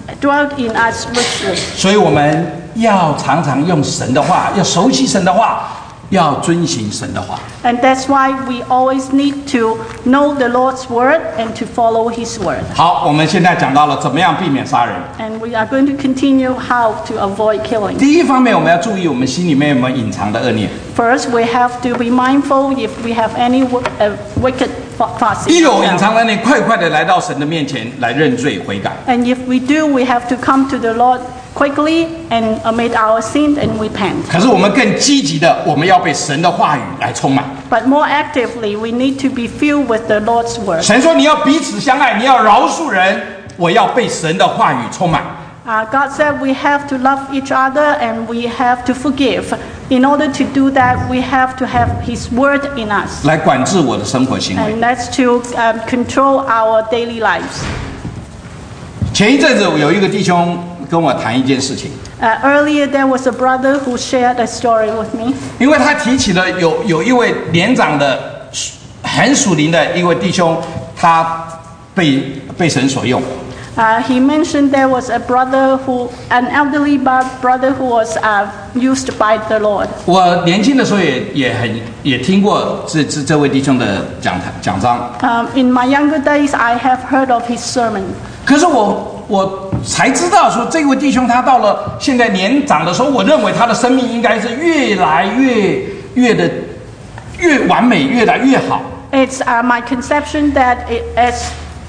dwelt in us richly.
所以我们要常常用神的话，要熟悉神的话，要遵行神的话。
And that's why we always need to know the Lord's word and to follow His word.
好，我们现在讲到了怎么样避免杀人。
And we are going to continue how to avoid killing.
第一方面，我们要注意我们心里面有没有隐藏的恶念。
First, we have to be mindful if we have any uh, wicked thoughts.
一有隐藏的恶念，快快的来到神的面前来认罪悔改。
And if we do, we have to come to the Lord quickly and admit our sin and repent.
可是我们更积极的，我们要被神的话语来充满。
But more actively, we need to be filled with the Lord's word.
神说你要彼此相爱，你要饶恕人，我要被神的话语充满。
Uh, God said we have to love each other and we have to forgive. In order to do that, we have to have His word in us.
来管制我的生活行为。
And that's to um, control our daily lives.
前一阵子有一个弟兄跟我谈一件事情。
Uh, earlier, there was a brother who shared a story with me.
因为他提起了有有一位年长的很属灵的一位弟兄，他被被神所用。
Uh, he mentioned there was a brother who, an elderly brother who was uh, used by the Lord.
我年轻的时候也也很也听过这这这位弟兄的讲讲章。
Um, in my younger days, I have heard of his sermon.
可是我我才知道说，这位弟兄他到了现在年长的时候，我认为他的生命应该是越来越越的越完美，越来越好。
It's uh, my conception that it, as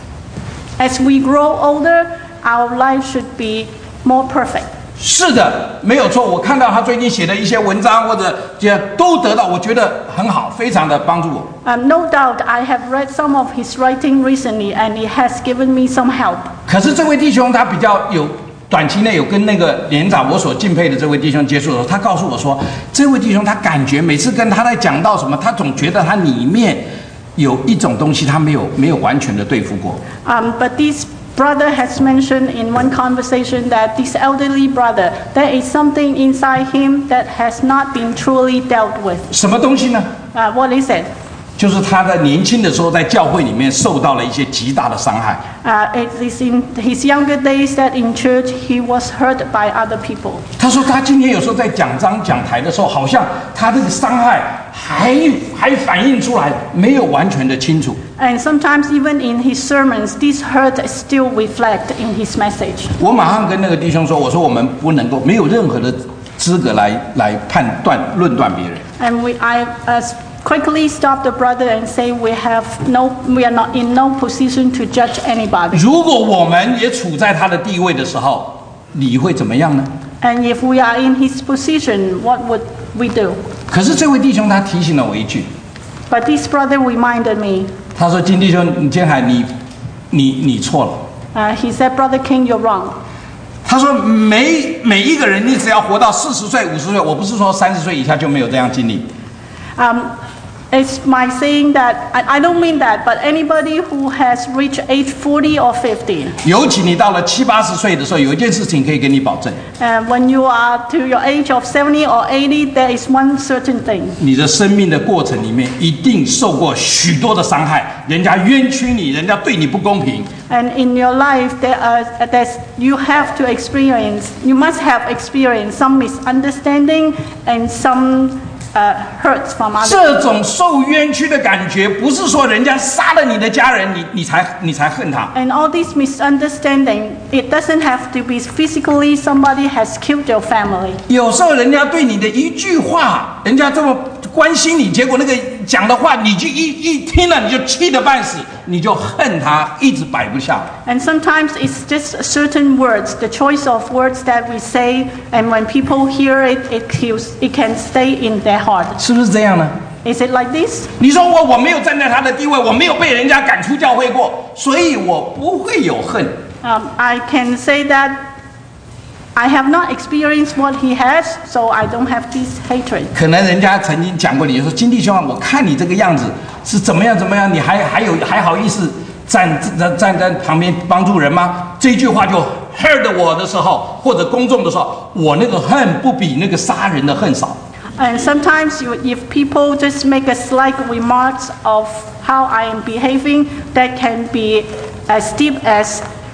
as we grow older, our life should be more perfect.
是的，没有错。我看到他最近写的一些文章或者这都得到，我觉得很好，非常的帮助我。
Um, no doubt, I have read some of his writing recently, and it has given me some help.
可是这位弟兄他比较有短期内有跟那个年长我所敬佩的这位弟兄接触的时候，他告诉我说，这位弟兄他感觉每次跟他在讲到什么，他总觉得他里面有一种东西他没有没有完全的对付过。
Um, but this brother has mentioned in one conversation that this elderly brother, there is something inside him that has not been truly dealt with.
什么东西呢？
Uh, what is it?
就是他在年轻的时候在教会里面受到了一些极大的伤害。
Uh, it is in his younger days that in church he was hurt by other people.
他说他今天有时候在讲章讲台的时候，好像他这个伤害还还反映出来，没有完全的清楚。
And sometimes even in his sermons, this hurt still reflect in his message.
我马上跟那个弟兄说，我说我们不能够没有任何的资格来来判断论断别人。
And we, I uh, quickly stop the brother and say we have no, we are not in no position to judge anybody.
如果我们也处在他的地位的时候，你会怎么样呢？
And if we are in his position, what would we do?
可是这位弟兄他提醒了我一句，
But this brother reminded me.
他说：“金弟兄，你建海，你你你错了。”
Uh, he said, Brother King, you're wrong.
他说每每一个人，你只要活到四十岁、五十岁，我不是说三十岁以下就没有这样经历。
Um, it's my saying that, I, I don't mean that, but anybody who has reached age forty or fifty.
尤其你到了七八十岁的时候，有一件事情可以跟你保证，
Uh, when you are to your age of seventy or eighty, there is one certain thing.
你的生命的过程里面一定受过许多的伤害，人家冤屈你，人家对你不公平。
And in your life, there are, there's, you have to experience, you must have experienced some misunderstanding and some uh, hurts from others.
这种受冤屈的感觉，不是说人家杀了你的家人，你你才你才恨他。
And all this misunderstanding, it doesn't have to be physically somebody has killed your family.
有时候人家对你的一句话，人家这么关心你，结果那个讲的话，你就一一听了你就气得半死，你就恨他，一直摆不下来。
And sometimes it's just certain words, the choice of words that we say, and when people hear it, it, kills, it can stay in their heart.
是不是这样呢？
Is it like this?
你说我我没有站在他的地位，我没有被人家赶出教会过，所以我不会有恨。
Um, I can say that I have not experienced what he has, so I don't have this hatred.
可能人家曾经讲过你，说金弟兄啊，我看你这个样子是怎么样怎么样，你还还有还好意思站站站在旁边帮助人吗？这句话就 hurt 我的时候，或者公众的时候，我那个恨不比那个杀人的恨少。
And sometimes you, if people just make a slight remarks of how I am behaving, that can be as deep as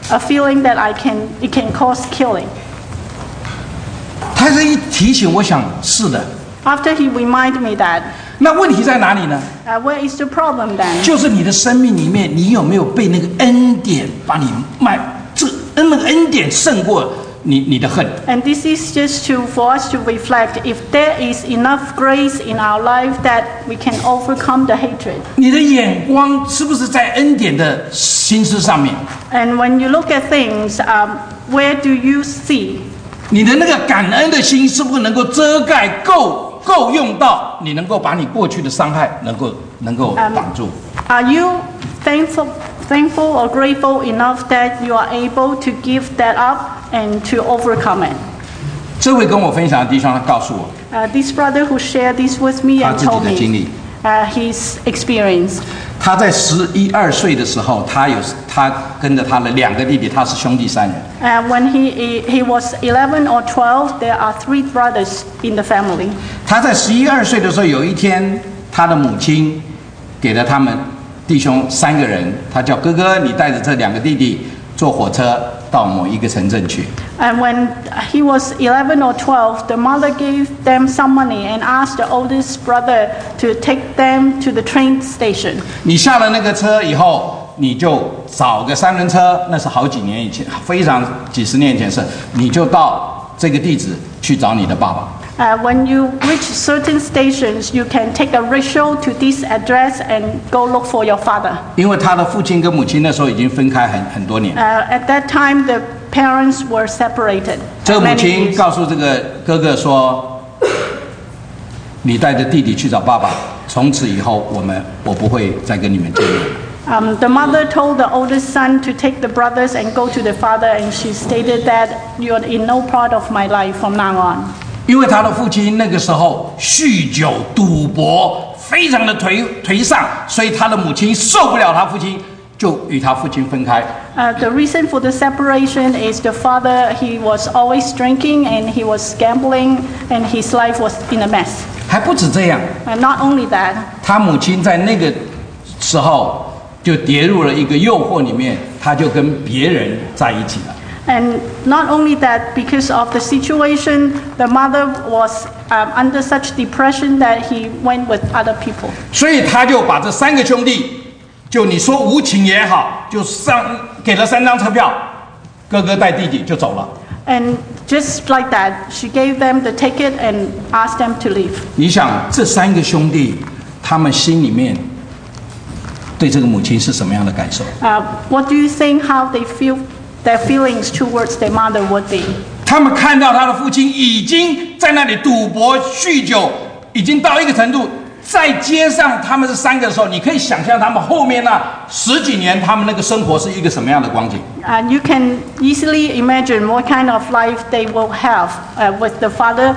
a feeling that I can it can cause killing.
他这一提醒，我想是的。
After he reminded me that,
那问题在哪里呢？
uh, where is the problem then?
就是你的生命里面，你有没有被那个恩典把你卖？这那个恩典胜过你你的恨。
And this is just to for us to reflect if there is enough grace in our life that we can overcome the hatred.
你的眼光是不是在恩典的心思上面？
And when you look at things, um, where do you see?
你的那个感恩的心是不是能够遮盖够够用到你能够把你过去的伤害能够能够挡住？
Are you thankful, thankful or grateful enough that you are able to give that up and to overcome it?
这位跟我分享的弟兄，他告诉我，
Uh, this brother who shared this with me
他
and
自己
told
的经
me
历。
uh, his experience.
他在十一二岁的时候，他有他跟着他的两个弟弟，他是兄弟三人。
Uh, when he, he was eleven or twelve, there are three brothers in the family.
他在十一二岁的时候，有一天，他的母亲给了他们弟兄三个人，他叫哥哥，你带着这两个弟弟坐火车到某一个城镇去。
And when he was eleven or twelve, the mother gave them some money and asked the oldest brother to take them to the train station.
你下了那个车以后，你就找个三轮车，那是好几年以前，非常几十年前事，你就到这个地址去找你的爸爸。
Uh, when you reach certain stations, you can take a rickshaw to this address and go look for your father.
因为他的父亲跟母亲那时候已经分开很很多年。
Uh, at that time, the parents were separated.
这个母
many
亲
years.
告诉这个哥哥说：“你带着弟弟去找爸爸，从此以后我们我不会再跟你们见面。”
Um, the mother told the oldest son to take the brothers and go to the father, and she stated that you're in no part of my life from now on.
因为他的父亲那个时候酗酒、赌博，非常的颓颓丧，所以他的母亲受不了他父亲，就与他父亲分开。
Uh, the reason for the separation is the father, he was always drinking and he was gambling and his life was in a mess.
还不止这样，
And not only that,
他母亲在那个时候就跌入了一个诱惑里面，他就跟别人在一起了。
and not only that, because of the situation, the mother was um, under such depression that he went with other people.
所以他就把这三个兄弟，就你说无情也好，就上给了三张车票，哥哥带弟弟就走了。
And just like that, she gave them the ticket and asked them to leave.
你想这三个兄弟，他们心里面对这个母亲是什么样的感受？
Uh, what do you think how they feel, their feelings towards their mother would be?
他们看到他的父亲已经在那里赌博、酗酒，已经到一个程度，在街上他们是三个的时候，你可以想象他们后面那十几年，他们那个生活是一个什么样的光景。
And you can easily imagine what kind of life they will have uh, with the father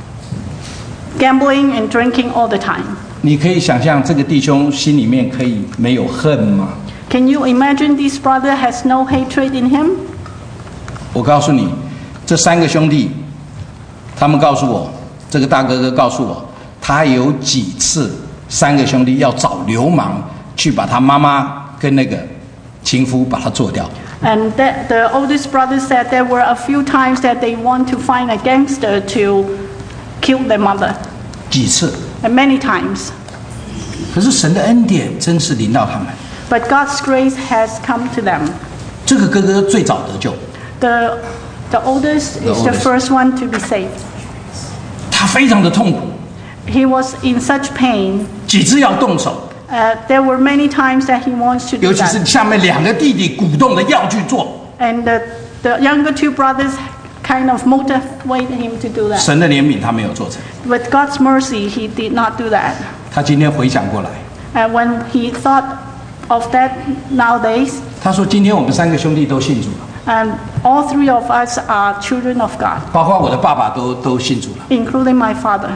gambling and drinking all the time.
你可以想象这个弟兄心里面可以没有恨吗？
Can you imagine this brother has no hatred in him?
我告诉你，这三个兄弟，他们告诉我，这个大哥哥告诉我，他有几次三个兄弟要找流氓去把他妈妈跟那个情夫把他做掉。
And that, the oldest brother said there were a few times that they want to find a gangster to kill their mother.
几次？
And many times.
可是神的恩典真是临到他们。
But God's grace has come to them.
这个哥哥最早得救，
The, the oldest
The
is the
oldest.
first one to be saved.
他非常的痛苦，
He was in such pain.
几次要动手，
Uh, there were many times that he wants to do
尤其是
that.
下面两个弟弟鼓动的要去做。
And the, the younger two brothers kind of motivate him to do that.
神的怜悯他没有做成。
With God's mercy, he did not do that.
他今天回想过来，
And when he thought of that nowadays,
他说：“今天我们三个兄弟都信主了，
and all three of us are children of God,
包括我的爸爸都都信主了。
including my father.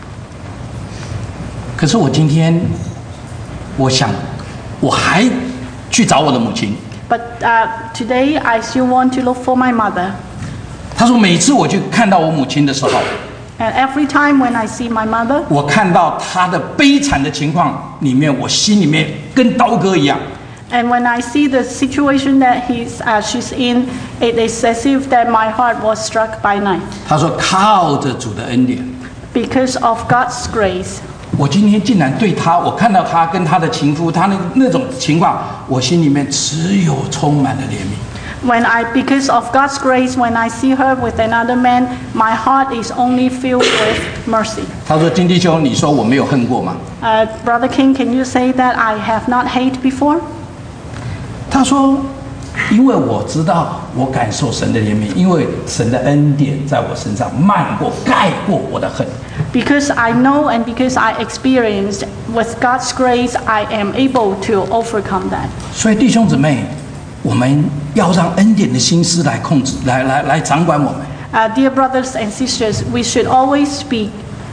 可是我今天，我想，我还去找我的母亲。
But uh, today, I still want to look for my mother.
他说，每次我去看到我母亲的时候，
And every time when I see my mother,
我看到她的悲惨的情况里面，我心里面跟刀割一样。
And when I see the situation that he's, uh, she's in, it is as if that my heart was struck by night.
他说靠着主的恩典，
Because of God's grace.
我今天竟然对他，我看到他跟他的情夫，他那那种情况，我心里面只有充满了怜悯。
When I, because of God's grace, when I see her with another man, my heart is only filled with mercy.
他说：“金弟兄，你说我没有恨过吗？”
Uh, Brother King, can you say that I have not hate before?
他说：“因为我知道，我感受神的怜悯，因为神的恩典在我身上漫过、盖过我的恨。”
Because I know and because I experienced with God's grace, I am able to overcome that.
所以弟兄姊妹，我们要让恩典的心思来控制，来来来掌管我们。
Uh, dear brothers and sisters, we should always speak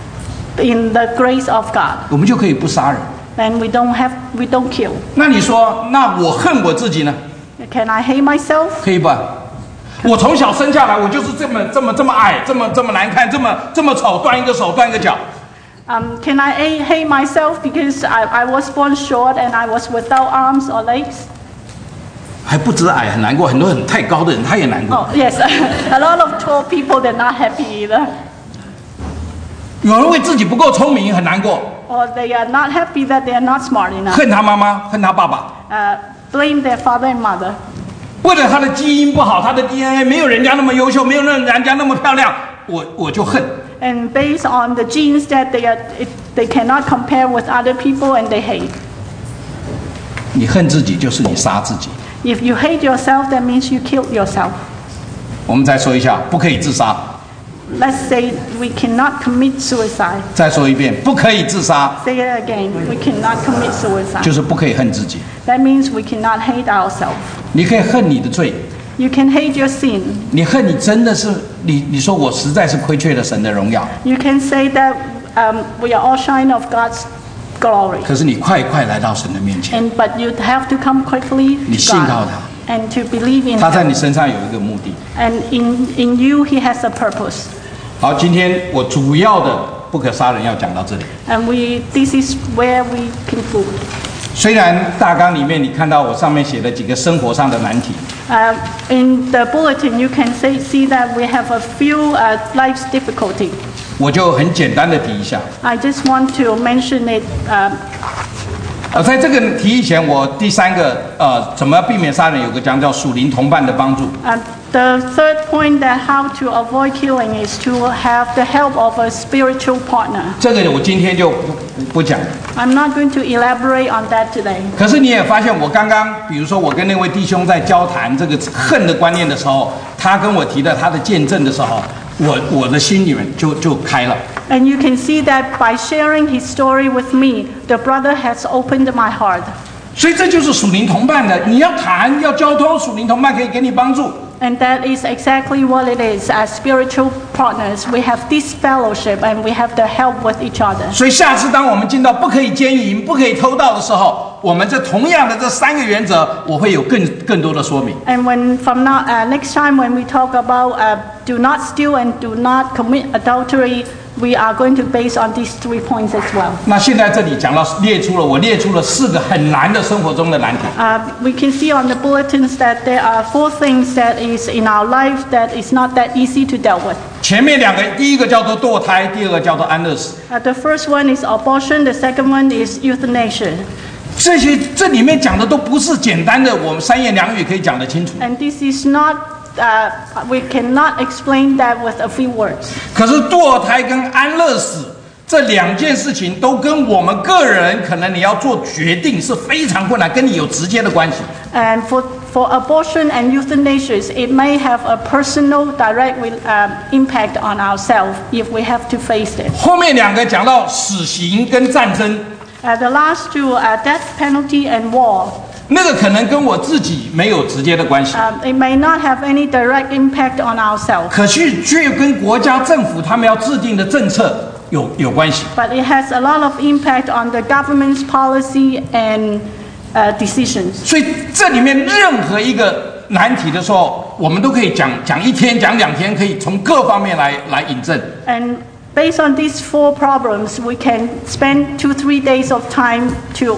in the grace of God.
我们就可以不杀人。
And we don't have, we don't kill.
那你说，那我恨我自己呢？
Can I hate myself?
可以吧？我从小生下来，我就是这么这么这么矮，这么这么难看，这么这么丑，断一个手，断一个脚。
Um, can I hate myself because I, I was born short and I was without arms or legs?
还不止矮很难过，很多很太高的人他也难过。
Oh, yes. A lot of tall people, they're not happy either.
有人为自己不够聪明很难过，
Or they are not happy that they are not smart enough.
恨他妈妈，恨他爸爸，
Uh, blame their father and mother.
为了他的基因不好，他的 D N A 没有人家那么优秀，没有人家那么漂亮，我我就恨。
And based on the genes that they are, it, they cannot compare with other people and they hate.
你恨自己就是你杀自己。
If you hate yourself, that means you killed yourself.
我们再说一下，不可以自杀。
Let's say we cannot commit suicide.
再说一遍，不可以自杀，
Say it again. We cannot commit
就
suicide.
是不可以恨自己。
That means we cannot hate ourselves.
你可以恨你的罪，
You can hate your sin.
你恨你真的是你，你说我实在是亏缺了神的荣耀，
You can say that um, we are all shine of God's glory.
可是你快快来到神的面前，
And but you have to come quickly
你
to
信靠
God
他，
and to believe in
他在你
Him.
身上有一个目的。
And in in you, He has a purpose.
好，今天我主要的不可杀人要讲到这里。
And we this is where we conclude.
虽然大纲里面你看到我上面写了几个生活上的难题，
Uh, in the bulletin, you can say, see that we have a few uh, life's difficulty.
我就很简单的提一下。
I just want to mention it. Uh,
呃，在这个提以前，我第三个呃，怎么避免杀人，有个讲叫属灵同伴的帮助。
uh, the third point that how to avoid killing is to have the help of a spiritual partner.
这个我今天就不不不讲。
I'm not going to elaborate on that today.
可是你也发现，我刚刚，比如说我跟那位弟兄在交谈这个恨的观念的时候，他跟我提了他的见证的时候，我我的心里面就就开了。
And you can see that by sharing his story with me, the brother has opened my heart.
所以这就是属灵同伴的，你要谈要交通，属灵同伴可以给你帮助。
And that is exactly what it is. As spiritual partners, we have this fellowship and we have the help with each other.
所以下次当我们进到不可以奸淫、不可以偷盗的时候，我们这同样的这三个原则，我会有更更多的说明。
And when from now, uh, next time when we talk about uh, do not steal and do not commit adultery, we are going to base on these three points as well.
那现在这里讲到列出了，我列出了四个很难的生活中的难题。
Uh, we can see on the bulletins that there are four things that is in our life that is not that easy to deal with.
前面两个，第一个叫做堕胎，第二个叫做安乐死。
Uh, the first one is abortion. The second one is euthanasia.
这些这里面讲的都不是简单的，我们三言两语可以讲得清楚。
And this is not, uh, we cannot explain that with a few words.
可是堕胎跟安乐死这两件事情，都跟我们个人可能你要做决定是非常困难，跟你有直接的关系。
And for, for abortion and euthanasia, it may have a personal direct uh, impact on ourselves if we have to face it.
后面两个讲到死刑跟战争，
Uh, the last two are death penalty and war.
那个可能跟我自己没有直接的关系，
Um, it may not have any direct impact on ourselves,
可是却跟国家政府他们要制定的政策有有关系。
but it has a lot of impact on the government's policy and uh, decisions.
所以这里面任何一个难题的时候，我们都可以讲讲一天，讲两天，可以从各方面来来引证。
And based on these four problems, we can spend two, three days of time to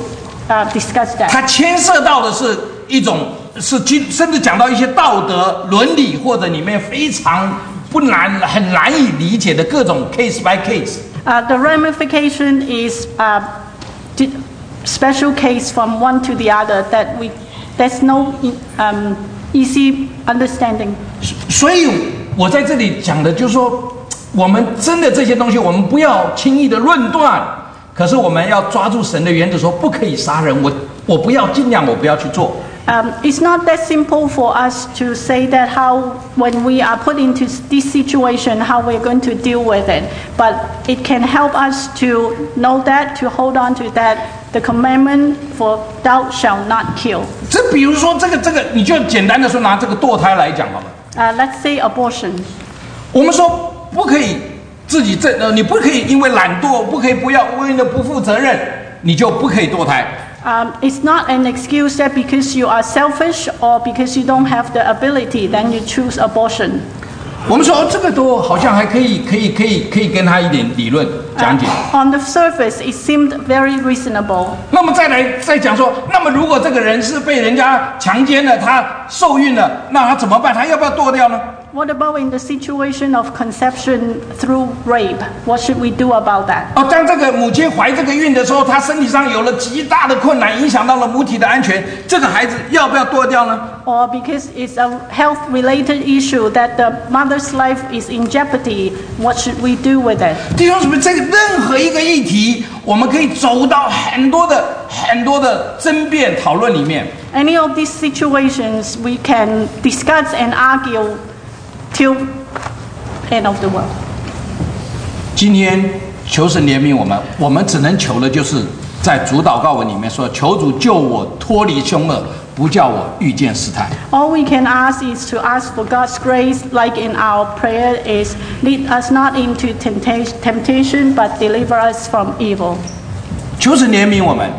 uh, discuss that.
它牵涉到的是一种是基，甚至讲到一些道德伦理，或者里面非常不难很难以理解的各种 case by case。
Uh, the ramification is uh, special case from one to the other that we there's no um, easy understanding.
所以我在这里讲的就是说，我们真的这些东西，我们不要轻易的论断。可是我们要抓住神的原则，说不可以杀人。我我不要，尽量我不要去做。
Um, it's not that simple for us to say that how when we are put into this situation, how we're going to deal with it. But it can help us to know that, to hold on to that. The commandment for thou shalt not kill.
这比如说这个这个，你就简单的说拿这个堕胎来讲好了。
Uh, let's say abortion.
我们说不可以。自己这呃，你不可以因为懒惰，不可以不要为了不负责任，你就不可以堕胎。
Um, it's not an excuse that because you are selfish or because you don't have the ability, then you choose abortion.
我们说这个都好像还可以，可以，可以，可以跟他一点理论讲解。
Uh, on the surface, it seemed very reasonable.
那么再来再讲说，那么如果这个人是被人家强奸了，他受孕了，那他怎么办？他要不要堕掉呢？
What about in the situation of conception through rape? What should we do about that?
哦，当这个母亲怀这个孕的时候，她身体上有了极大的困难，影响到了母体的安全，这个孩子要不要堕掉呢？
Or because it's a health-related issue that the mother's life is in jeopardy, what should we do with it?
弟兄姊妹，这个任何一个议题，我们可以走到很多的很多的争辩讨论里面。
Any of these situations we can discuss and argue till end of the world.
今天求神怜悯我们，我们只能求的就是在主祷告文里面说：“求主救我脱离凶恶，不叫我遇见试探。”
All we can ask is to ask for God's grace, like in our prayer, is lead us not into temptation, temptation, but deliver us from evil.
求神怜悯我们。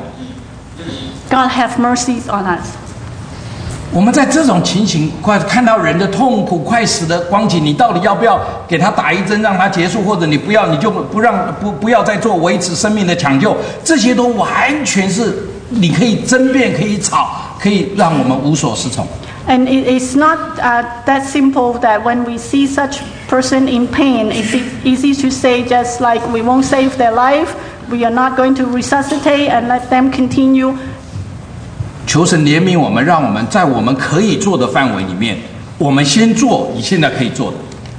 God have mercies on us.
我们在这种情形，快看到人的痛苦、快死的光景，你到底要不要给他打一针让他结束，或者你不要，你就不让不不要再做维持生命的抢救，这些都完全是你可以争辩、可以吵，可以让我们无所适从。
And it is not uh, that simple that when we see such person in pain, it's easy to say just like we won't save their life, we are not going to resuscitate and let them continue.
求神怜悯我们，让我们在我们可以做的范围里面，我们先做你现在可以做的。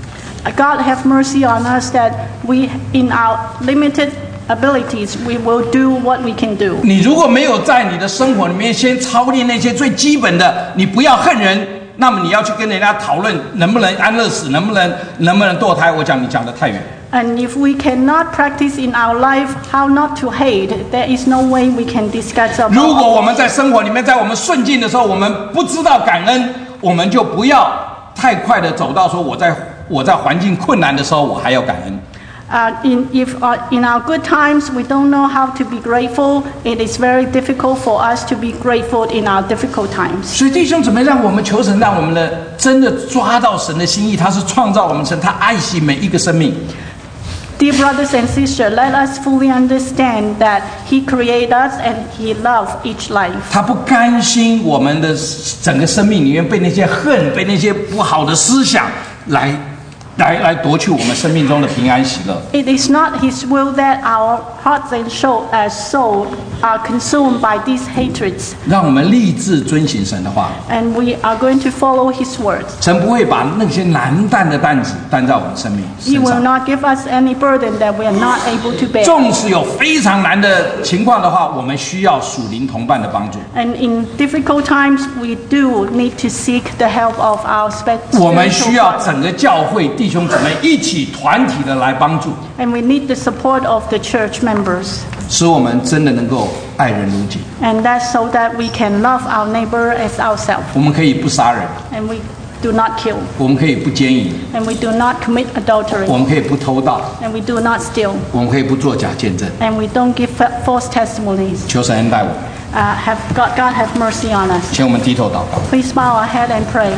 God have mercy on us that we, in our limited abilities, we will do what we can do.
你如果没有在你的生活里面先操练那些最基本的，你不要恨人，那么你要去跟人家讨论能不能安乐死，能不能能不能堕胎，我讲你讲得太远。
And if we cannot practice in our life how not to hate, there is no way we can discuss about.
如果我们在生活里面，在我们顺境的时候，我们不知道感恩，我们就不要太快的走到说我在我在环境困难的时候，我还要感恩。
Uh, in, if uh, in our good times we don't know how to be grateful, it is very difficult for us to be grateful in our difficult times.
所以弟兄姊妹，让我们求神，让我们的真的抓到神的心意，他是创造我们神，他爱惜每一个生命。
Dear brothers and sisters, let us fully understand that He created us and He loves each life.
他不甘心我们的整个生命里面被那些恨、被那些不好的思想来。 来来夺去我们生命中的平安喜乐。
It is not His will that our hearts and soul, uh, soul are consumed by these hatreds.
让我们立志遵行神的话。
And we are going to follow His words.
神不会把那些难担的担子担在我们生命
He
身
will
上。
not give us any burden that we are not able to bear.
纵使有非常难的情况的话，我们需要属灵同伴的帮助。
And in difficult times, we do need to seek the help of our spiritual
我们需要
partner.
整个教会弟兄姊妹一起团体的来帮助，
And we need the support of the church members.
使我们真的能够爱人如己。
And that's so that we can love our neighbor as ourselves.
我们可以不杀人，
And we do not kill.
我们可以不奸淫，
And we do not commit
我
adultery.
们可以不偷盗，
And we do not steal.
我们可以不作假见证。
And we don't give fa- false testimonies.
求神恩待我们，
Uh, have God, God have mercy on us.
请我们低头祷告。
Please bow our head and pray.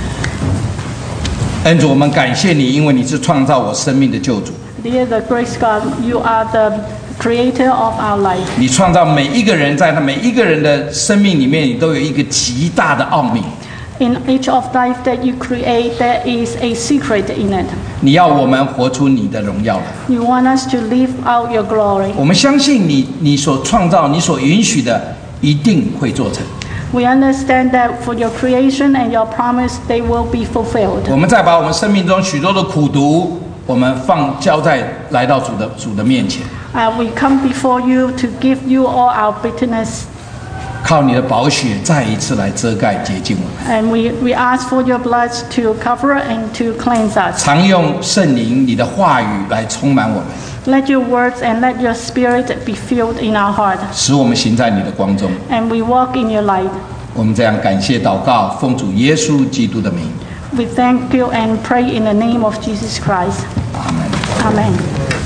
恩主，我们感谢你，因为你是创造我生命的救主。
Dear the grace God, you are the creator of our life.
你创造每一个人，在他每一个人的生命里面，你都有一个极大的奥秘。
In each of life that you create, there is a secret in it.
你要我们活出你的荣耀来。
You want us to live out your glory.
我们相信你，你所创造、你所允许的，一定会做成。
We understand that for your creation and your promise, they will be fulfilled.
我们再把我们生命中许多的苦毒，我们放交在来到主的主的面前。
Uh, we come before you to give you all our bitterness.
靠你的宝血再一次来遮盖洁净我们。
And we, we ask for your blood to cover and to cleanse us.
常用圣灵你的话语来充满我们。
Let your words and let your spirit be filled in our heart.
使我们行在你的光中。
And we walk in your light.
我们这样感谢祷告，奉主耶稣基督的名。
We thank you and pray in the name of Jesus Christ.
Amen.
Amen.